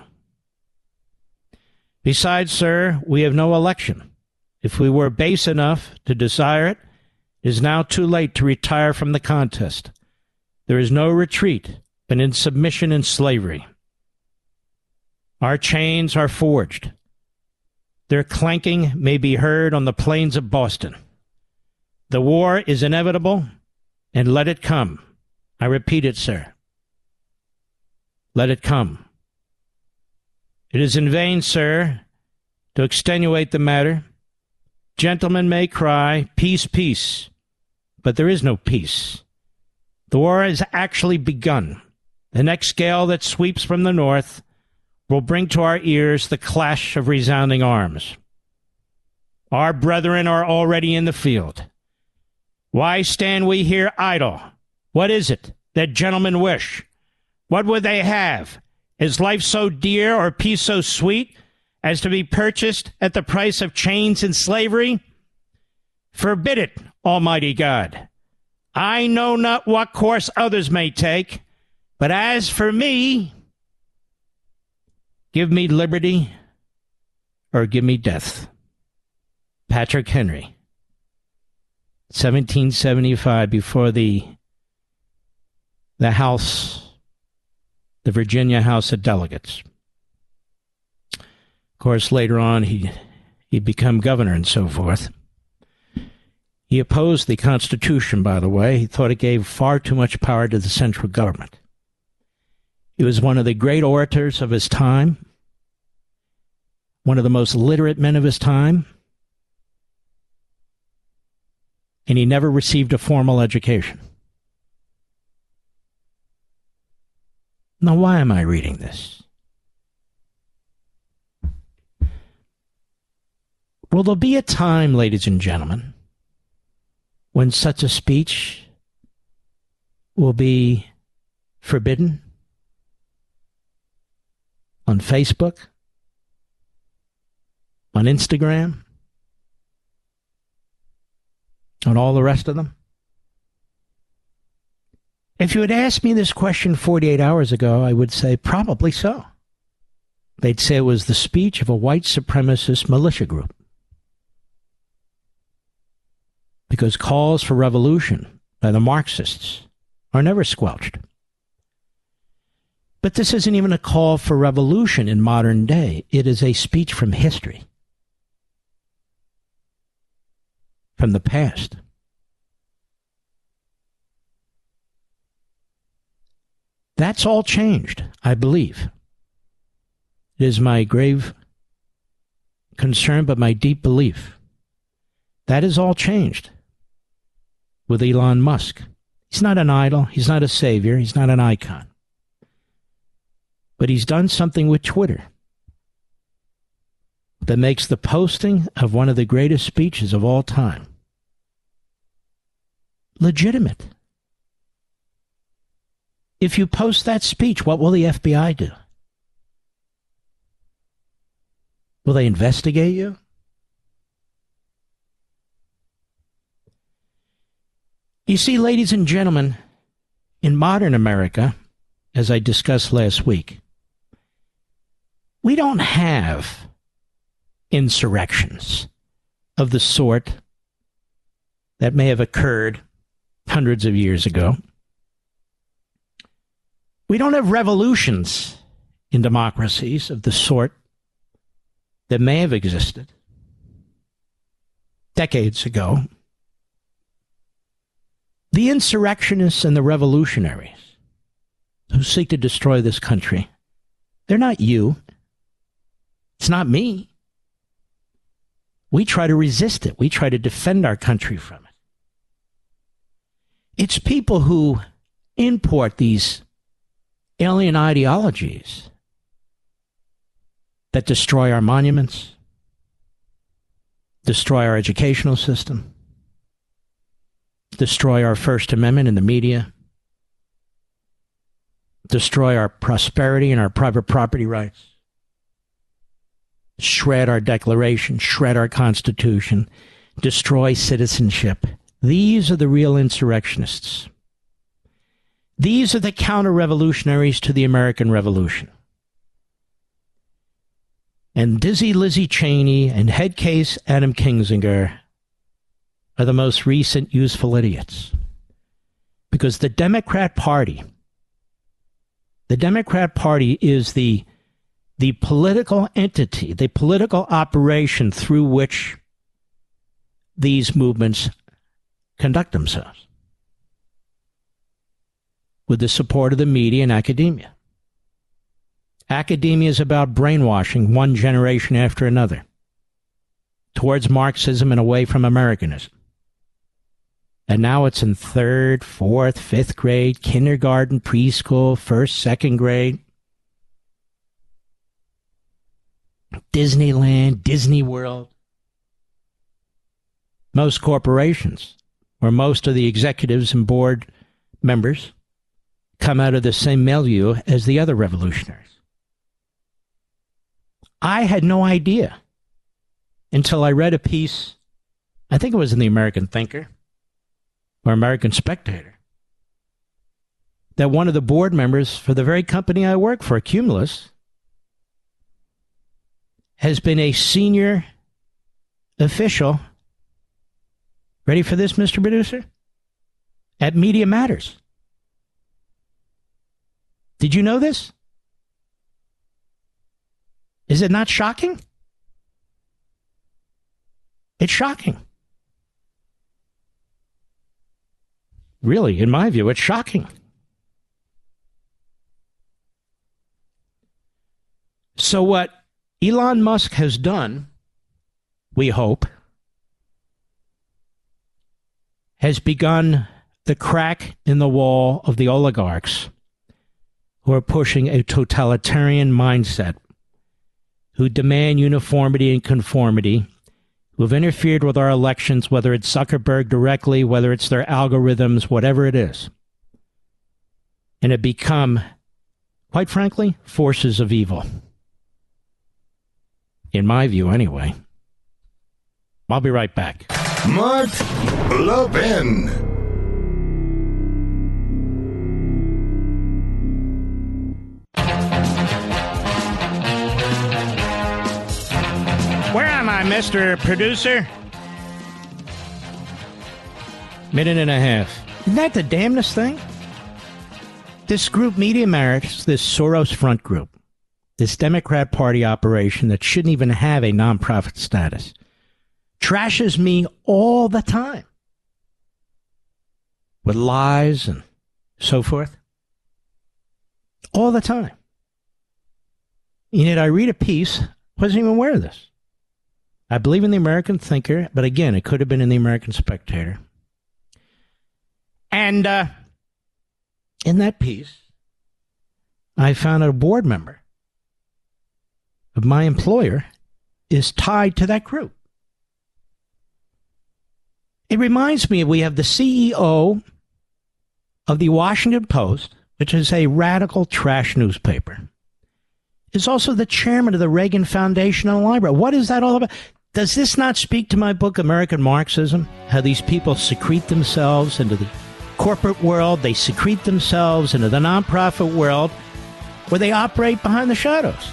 A: Besides, sir, we have no election. If we were base enough to desire it, it is now too late to retire from the contest. There is no retreat but in submission and slavery. Our chains are forged. Their clanking may be heard on the plains of Boston. The war is inevitable, and let it come. I repeat it, sir. Let it come. It is in vain, sir, to extenuate the matter. Gentlemen may cry, peace, peace, but there is no peace. The war has actually begun. The next gale that sweeps from the north will bring to our ears the clash of resounding arms. Our brethren are already in the field. Why stand we here idle? What is it that gentlemen wish? What would they have? Is life so dear or peace so sweet as to be purchased at the price of chains and slavery? Forbid it, Almighty God. I know not what course others may take, but as for me, give me liberty or give me death. Patrick Henry, 1775, before the House, the Virginia House of Delegates. Of course, later on, he'd become governor and so forth. He opposed the Constitution, by the way. He thought it gave far too much power to the central government. He was one of the great orators of his time, one of the most literate men of his time, and he never received a formal education. Now, why am I reading this? Will there be a time, ladies and gentlemen, when such a speech will be forbidden on Facebook, on Instagram, on all the rest of them? If you had asked me this question 48 hours ago, I would say probably so. They'd say it was the speech of a white supremacist militia group. Because calls for revolution by the Marxists are never squelched. But this isn't even a call for revolution in modern day. It is a speech from history, from the past. That's all changed, I believe. It is my grave concern, but my deep belief. That is all changed with Elon Musk. He's not an idol. He's not a savior. He's not an icon. But he's done something with Twitter that makes the posting of one of the greatest speeches of all time legitimate. If you post that speech, what will the FBI do? Will they investigate you? You see, ladies and gentlemen, in modern America, as I discussed last week, we don't have insurrections of the sort that may have occurred hundreds of years ago. We don't have revolutions in democracies of the sort that may have existed decades ago. The insurrectionists and the revolutionaries who seek to destroy this country, they're not you. It's not me. We try to resist it. We try to defend our country from it. It's people who import these alien ideologies that destroy our monuments, destroy our educational system, destroy our First Amendment in the media, destroy our prosperity and our private property rights, shred our Declaration, shred our Constitution, destroy citizenship. These are the real insurrectionists. These are the counter-revolutionaries to the American Revolution. And Dizzy Lizzie Cheney and Headcase Adam Kinzinger are the most recent useful idiots. Because the Democrat Party is the political entity, the political operation through which these movements conduct themselves, with the support of the media and academia. Academia is about brainwashing one generation after another towards Marxism and away from Americanism. And now it's in 3rd, 4th, 5th grade, kindergarten, preschool, 1st, 2nd grade. Disneyland, Disney World. Most corporations, where most of the executives and board members come out of the same milieu as the other revolutionaries. I had no idea until I read a piece, I think it was in the American Thinker or American Spectator, that one of the board members for the very company I work for, Cumulus, has been a senior official, ready for this, Mr. Producer, at Media Matters. Did you know this? Is it not shocking? It's shocking. Really, in my view, it's shocking. So what Elon Musk has done, we hope, has begun the crack in the wall of the oligarchs who are pushing a totalitarian mindset, who demand uniformity and conformity, who have interfered with our elections, whether it's Zuckerberg directly, whether it's their algorithms, whatever it is, and have become, quite frankly, forces of evil. In my view, anyway. I'll be right back.
B: Mark Levin.
A: Where am I, Mr. Producer? Minute and a half. Isn't that the damnedest thing? This group, Media Matters, this Soros front group, this Democrat Party operation that shouldn't even have a nonprofit status, trashes me all the time with lies and so forth. All the time. And yet I read a piece, wasn't even aware of this. I believe in the American Thinker, but again, it could have been in the American Spectator. And in that piece, I found a board member of my employer is tied to that group. It reminds me, we have the CEO of the Washington Post, which is a radical trash newspaper, is also the chairman of the Reagan Foundation and Library. What is that all about? Does this not speak to my book, American Marxism? How these people secrete themselves into the corporate world, they secrete themselves into the nonprofit world, where they operate behind the shadows.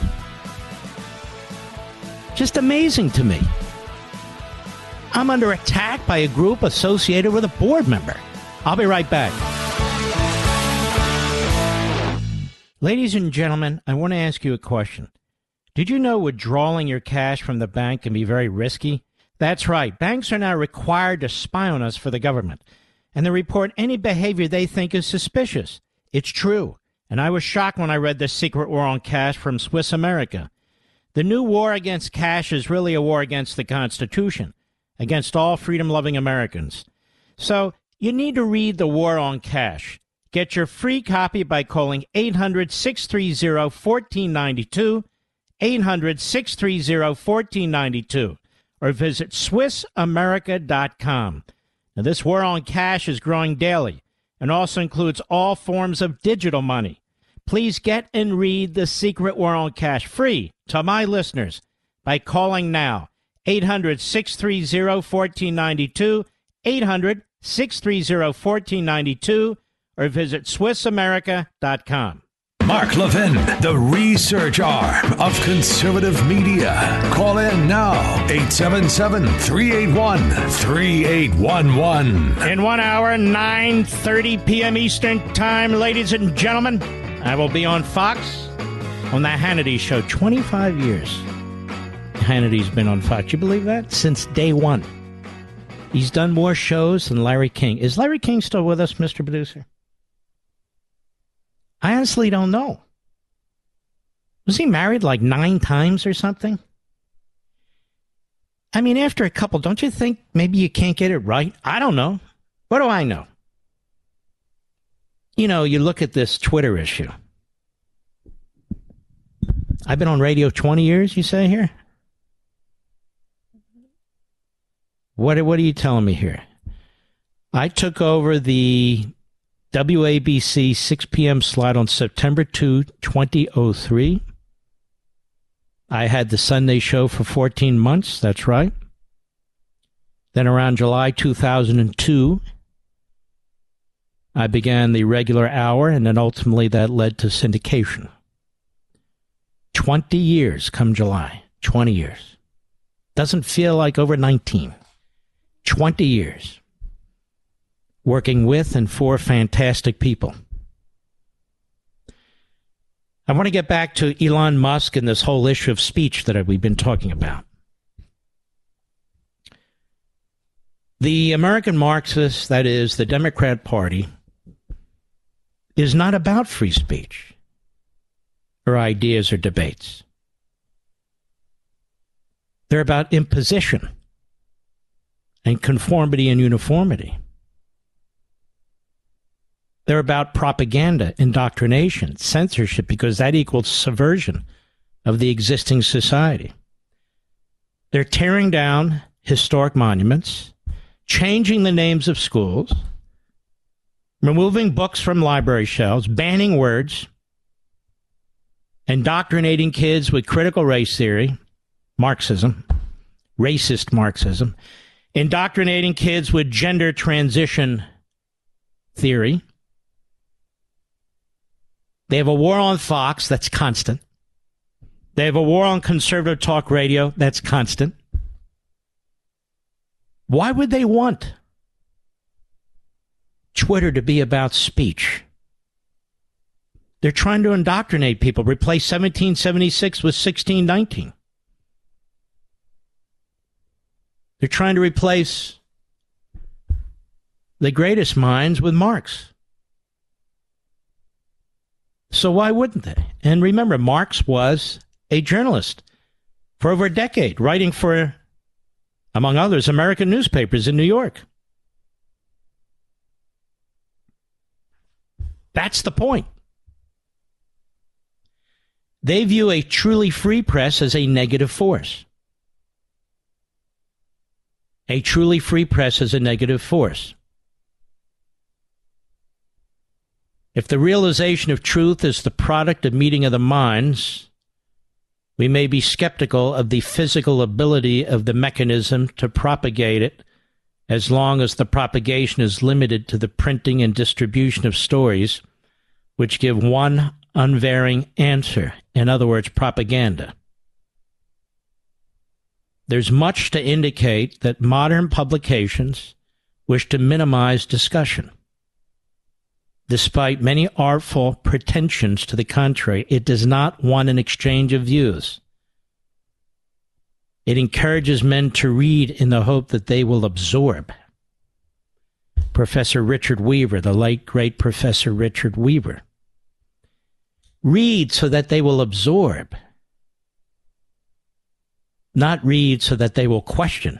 A: Just amazing to me. I'm under attack by a group associated with a board member. I'll be right back. Ladies and gentlemen, I want to ask you a question. Did you know withdrawing your cash from the bank can be very risky? That's right. Banks are now required to spy on us for the government, and they report any behavior they think is suspicious. It's true. And I was shocked when I read The Secret War on Cash from Swiss America. The new war against cash is really a war against the Constitution, against all freedom-loving Americans. So you need to read The War on Cash. Get your free copy by calling 800-630-1492, 800-630-1492, or visit SwissAmerica.com. Now, this war on cash is growing daily and also includes all forms of digital money. Please get and read The Secret War on Cash free to my listeners by calling now, 800-630-1492, 800-630-1492, or visit SwissAmerica.com.
E: Mark Levin, the research arm of conservative media. Call in now, 877-381-3811.
A: In 1 hour, 9:30 p.m. Eastern Time, ladies and gentlemen, I will be on Fox on the Hannity Show. 25 years Hannity's been on Fox. You believe that? Since day one. He's done more shows than Larry King. Is Larry King still with us, Mr. Producer? I honestly don't know. Was he married like 9 times or something? I mean, after a couple, don't you think maybe you can't get it right? I don't know. What do I know? You know, you look at this Twitter issue. I've been on radio 20 years, you say here? What are you telling me here? I took over the WABC 6 p.m. slot on September 2, 2003. I had the Sunday show for 14 months. That's right. Then around July 2002, I began the regular hour, and then ultimately that led to syndication. 20 years come July. 20 years. Doesn't feel like over 19. 20 years. Working with and for fantastic people. I want to get back to Elon Musk and this whole issue of speech that we've been talking about. The American Marxists, that is, the Democrat Party, is not about free speech or ideas or debates. They're about imposition and conformity and uniformity. They're about propaganda, indoctrination, censorship, because that equals subversion of the existing society. They're tearing down historic monuments, changing the names of schools, removing books from library shelves, banning words, indoctrinating kids with critical race theory, Marxism, racist Marxism, indoctrinating kids with gender transition theory. They have a war on Fox, that's constant. They have a war on conservative talk radio, that's constant. Why would they want Twitter to be about speech? They're trying to indoctrinate people, replace 1776 with 1619. They're trying to replace the greatest minds with Marx. So why wouldn't they? And remember, Marx was a journalist for over a decade, writing for, among others, American newspapers in New York. That's the point. They view a truly free press as a negative force. A truly free press as a negative force. If the realization of truth is the product of meeting of the minds, we may be skeptical of the physical ability of the mechanism to propagate it, as long as the propagation is limited to the printing and distribution of stories which give one unvarying answer, in other words, propaganda. There's much to indicate that modern publications wish to minimize discussion. Despite many artful pretensions to the contrary, it does not want an exchange of views. It encourages men to read in the hope that they will absorb. Professor Richard Weaver, the late great Professor Richard Weaver. Read so that they will absorb, not read so that they will question.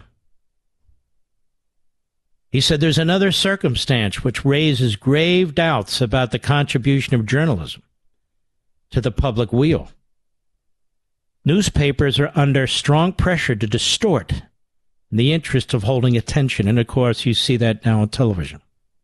A: He said there's another circumstance which raises grave doubts about the contribution of journalism to the public weal. Newspapers are under strong pressure to distort in the interest of holding attention, and of course you see that now on television.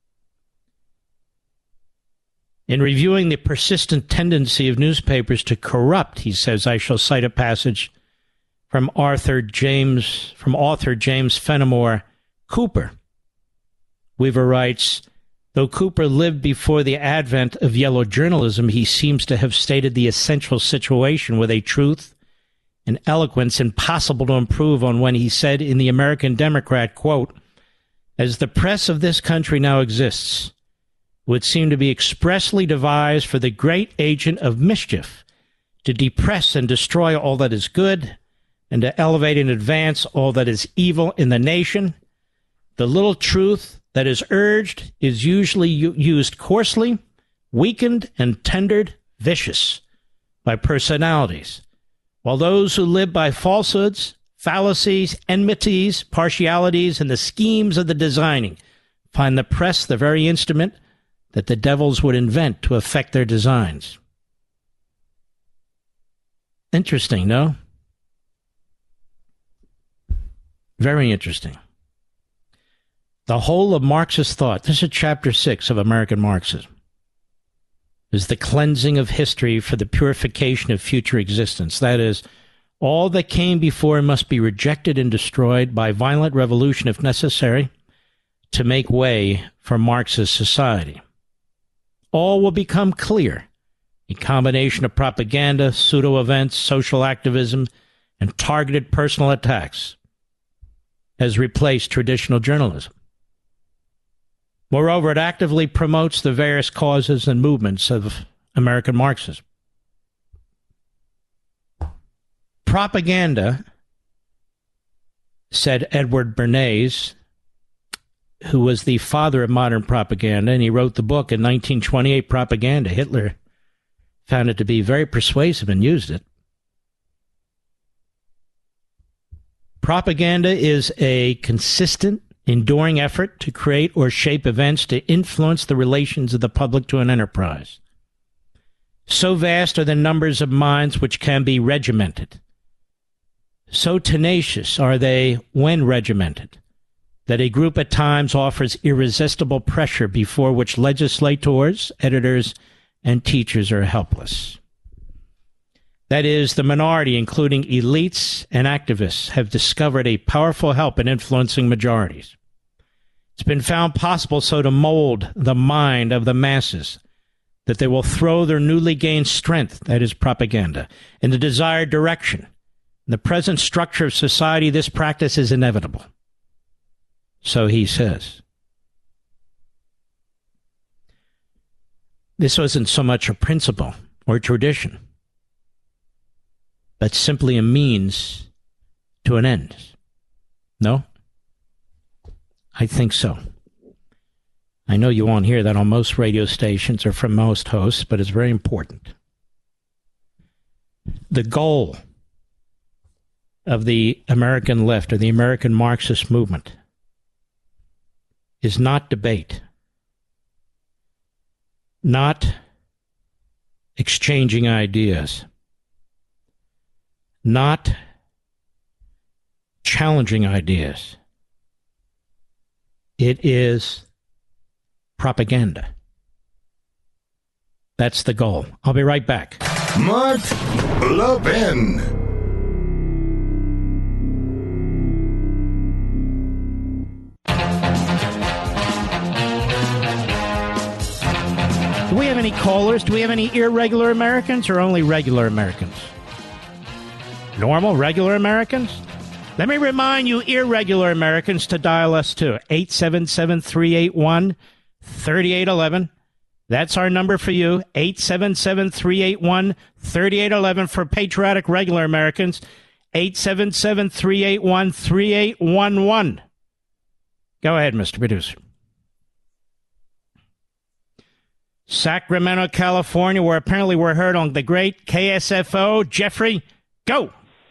A: In reviewing the persistent tendency of newspapers to corrupt, he says, I shall cite a passage from author James Fenimore Cooper. Weaver writes, though Cooper lived before the advent of yellow journalism, he seems to have stated the essential situation with a truth and eloquence impossible to improve on when he said in the American Democrat, quote, as the press of this country now exists, would seem to be expressly devised for the great agent of mischief, to depress and destroy all that is good, and to elevate and advance all that is evil in the nation. The little truth that is urged is usually used coarsely, weakened, and tendered vicious by personalities, while those who live by falsehoods, fallacies, enmities, partialities, and the schemes of the designing find the press the very instrument that the devils would invent to effect their designs. Interesting, no? Very interesting. The whole of Marxist thought, this is chapter 6 of American Marxism, is the cleansing of history for the purification of future existence. That is, all that came before must be rejected and destroyed by violent revolution if necessary to make way for Marxist society. All will become clear. A combination of propaganda, pseudo-events, social activism, and targeted personal attacks has replaced traditional journalism. Moreover, it actively promotes the various causes and movements of American Marxism. Propaganda, said Edward Bernays, who was the father of modern propaganda, and he wrote the book in 1928, Propaganda. Hitler found it to be very persuasive and used it. Propaganda is a consistent, enduring effort to create or shape events to influence the relations of the public to an enterprise. So vast are the numbers of minds which can be regimented, So tenacious are they when regimented that a group at times offers irresistible pressure before which legislators, editors, and teachers are helpless. That is, the minority, including elites and activists, have discovered a powerful help in influencing majorities. It's been found possible so to mold the mind of the masses that they will throw their newly gained strength, that is propaganda, in the desired direction. In the present structure of society, this practice is inevitable. So he says. This wasn't so much a principle or tradition, but simply a means to an end. No? I think so. I know you won't hear that on most radio stations or from most hosts, but it's very important. The goal of the American left or the American Marxist movement is not debate, not exchanging ideas, not challenging ideas. It is propaganda. That's the goal. I'll be right back.
B: Mark Levin.
A: Do we have any callers? Do we have any irregular Americans or only regular Americans? Normal, regular Americans? Let me remind you, irregular Americans, to dial us too. 877-381-3811. That's our number for you. 877-381-3811 for patriotic regular Americans. 877-381-3811. Go ahead, Mr. Producer. Sacramento, California, where apparently we're heard on the great KSFO. Jeffrey, go.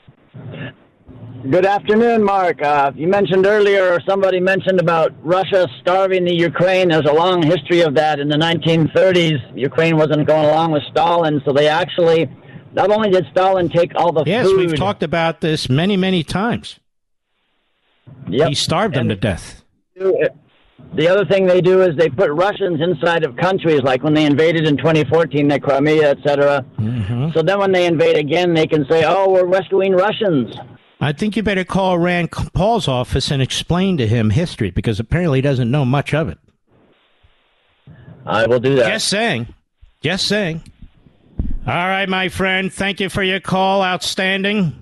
J: Good afternoon, Mark. You mentioned earlier, or somebody mentioned about Russia starving the Ukraine. There's a long history of that. In the 1930s, Ukraine wasn't going along with Stalin, so they actually, not only did Stalin take all the food...
A: Yes, we've talked about this many, many times.
J: Yep.
A: He starved them to death.
J: The other thing they do is they put Russians inside of countries, like when they invaded in 2014, the Crimea, etc. Mm-hmm. So then when they invade again, they can say, oh, we're rescuing Russians.
A: I think you better call Rand Paul's office and explain to him history, because apparently he doesn't know much of it.
J: I will do that.
A: Just saying. Just saying. All right, my friend. Thank you for your call. Outstanding.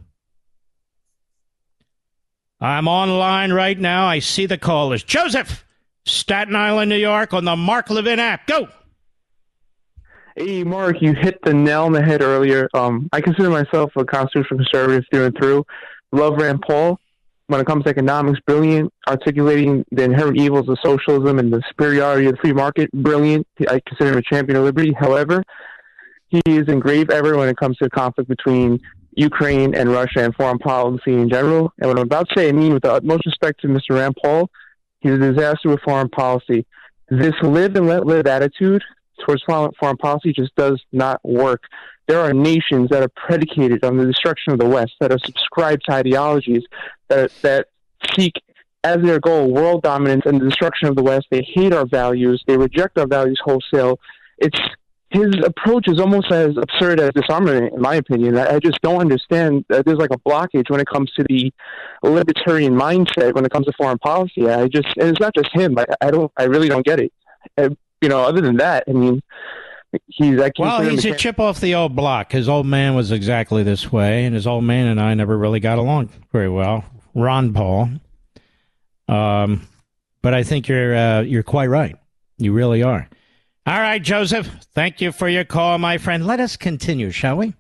A: I'm online right now. I see the callers. Joseph, Staten Island, New York, on the Mark Levin app. Go.
K: Hey, Mark, you hit the nail on the head earlier. I consider myself a constitutional conservative through and through. Love Rand Paul. When it comes to economics, brilliant. Articulating the inherent evils of socialism and the superiority of the free market, brilliant. I consider him a champion of liberty. However, he is in grave error when it comes to the conflict between Ukraine and Russia and foreign policy in general. And what I'm about to say, I mean with the utmost respect to Mr. Rand Paul, he's a disaster with foreign policy. This live and let live attitude towards foreign policy just does not work. There are nations that are predicated on the destruction of the West, that are subscribed to ideologies that seek as their goal world dominance and the destruction of the West. They hate our values. They reject our values wholesale. His approach is almost as absurd as disarmament, in my opinion. I just don't understand. There's like a blockage when it comes to the libertarian mindset when it comes to foreign policy. And it's not just him. I really don't get it. Other than that, I mean, he's a
A: chip off the old block. His old man was exactly this way, and his old man and I never really got along very well. Ron Paul. But I think you're quite right. You really are. All right, Joseph. Thank you for your call, my friend. Let us continue, shall we?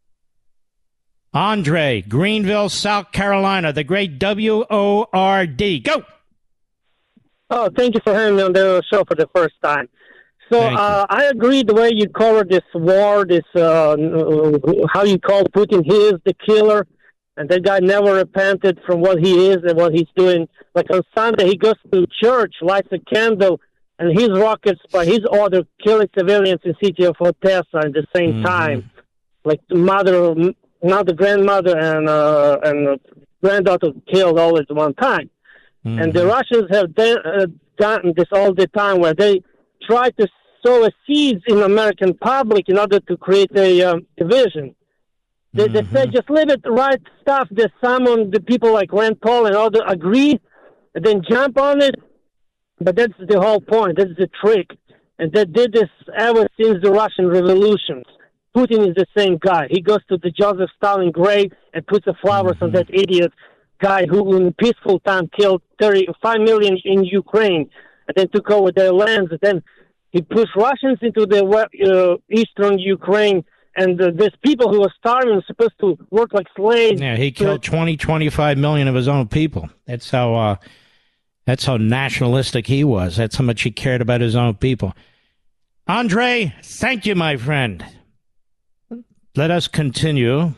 A: Andre, Greenville, South Carolina, the great WORD. Go.
L: Oh, thank you for having me on the show for the first time. So I agree the way you cover this war, how you call Putin, he is the killer, and that guy never repented from what he is and what he's doing. Like on Sunday, he goes to church, lights a candle, and his rockets, by his order, killing civilians in city of Odessa at the same time. Like Mother now the grandmother and granddaughter killed all at one time. Mm-hmm. And the Russians have done this all the time, where they try to sow a seeds in the American public in order to create a division. They say, just leave it, right stuff. There's the people like Rand Paul and others agree, and then jump on it. But that's the whole point. That's the trick. And they did this ever since the Russian revolutions. Putin is the same guy. He goes to the Joseph Stalin grave and puts the flowers on that idiot guy who, in peaceful time, killed 35 million in Ukraine and then took over their lands. And then he pushed Russians into the eastern Ukraine. And there's people who are starving, supposed to work like slaves.
A: Yeah, he killed 25 million of his own people. That's how nationalistic he was. That's how much he cared about his own people. Andre, thank you, my friend. Let us continue.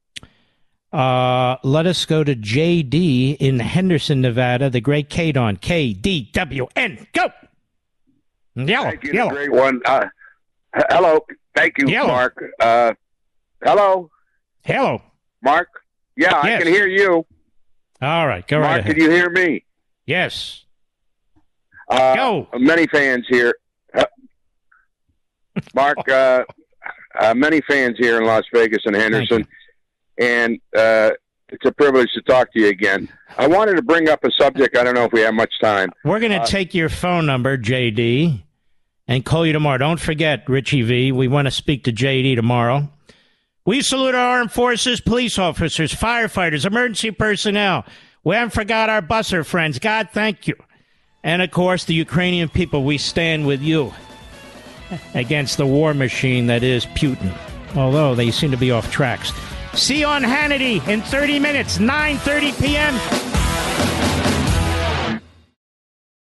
A: Let us go to J.D. in Henderson, Nevada, the great K-Don. KDWN. Go! Yellow.
M: Thank you, the great one. Hello. Thank you,
A: Yellow.
M: Mark. Hello?
A: Hello.
M: Mark? Yeah,
A: Yes.
M: I can hear you.
A: All right, go
M: Mark,
A: right ahead.
M: can you hear me?
A: Yes.
M: Go. Many fans here. Mark, many fans here in Las Vegas and Henderson, and it's a privilege to talk to you again. I wanted to bring up a subject. I don't know if we have much time.
A: We're going to take your phone number, J.D., and call you tomorrow. Don't forget, Richie V., we want to speak to J.D. tomorrow. We salute our armed forces, police officers, firefighters, emergency personnel. We haven't forgot our busser friends. God, thank you. And, of course, the Ukrainian people, we stand with you against the war machine that is Putin, although they seem to be off tracks. See you on Hannity in 30 minutes, 9:30 p.m.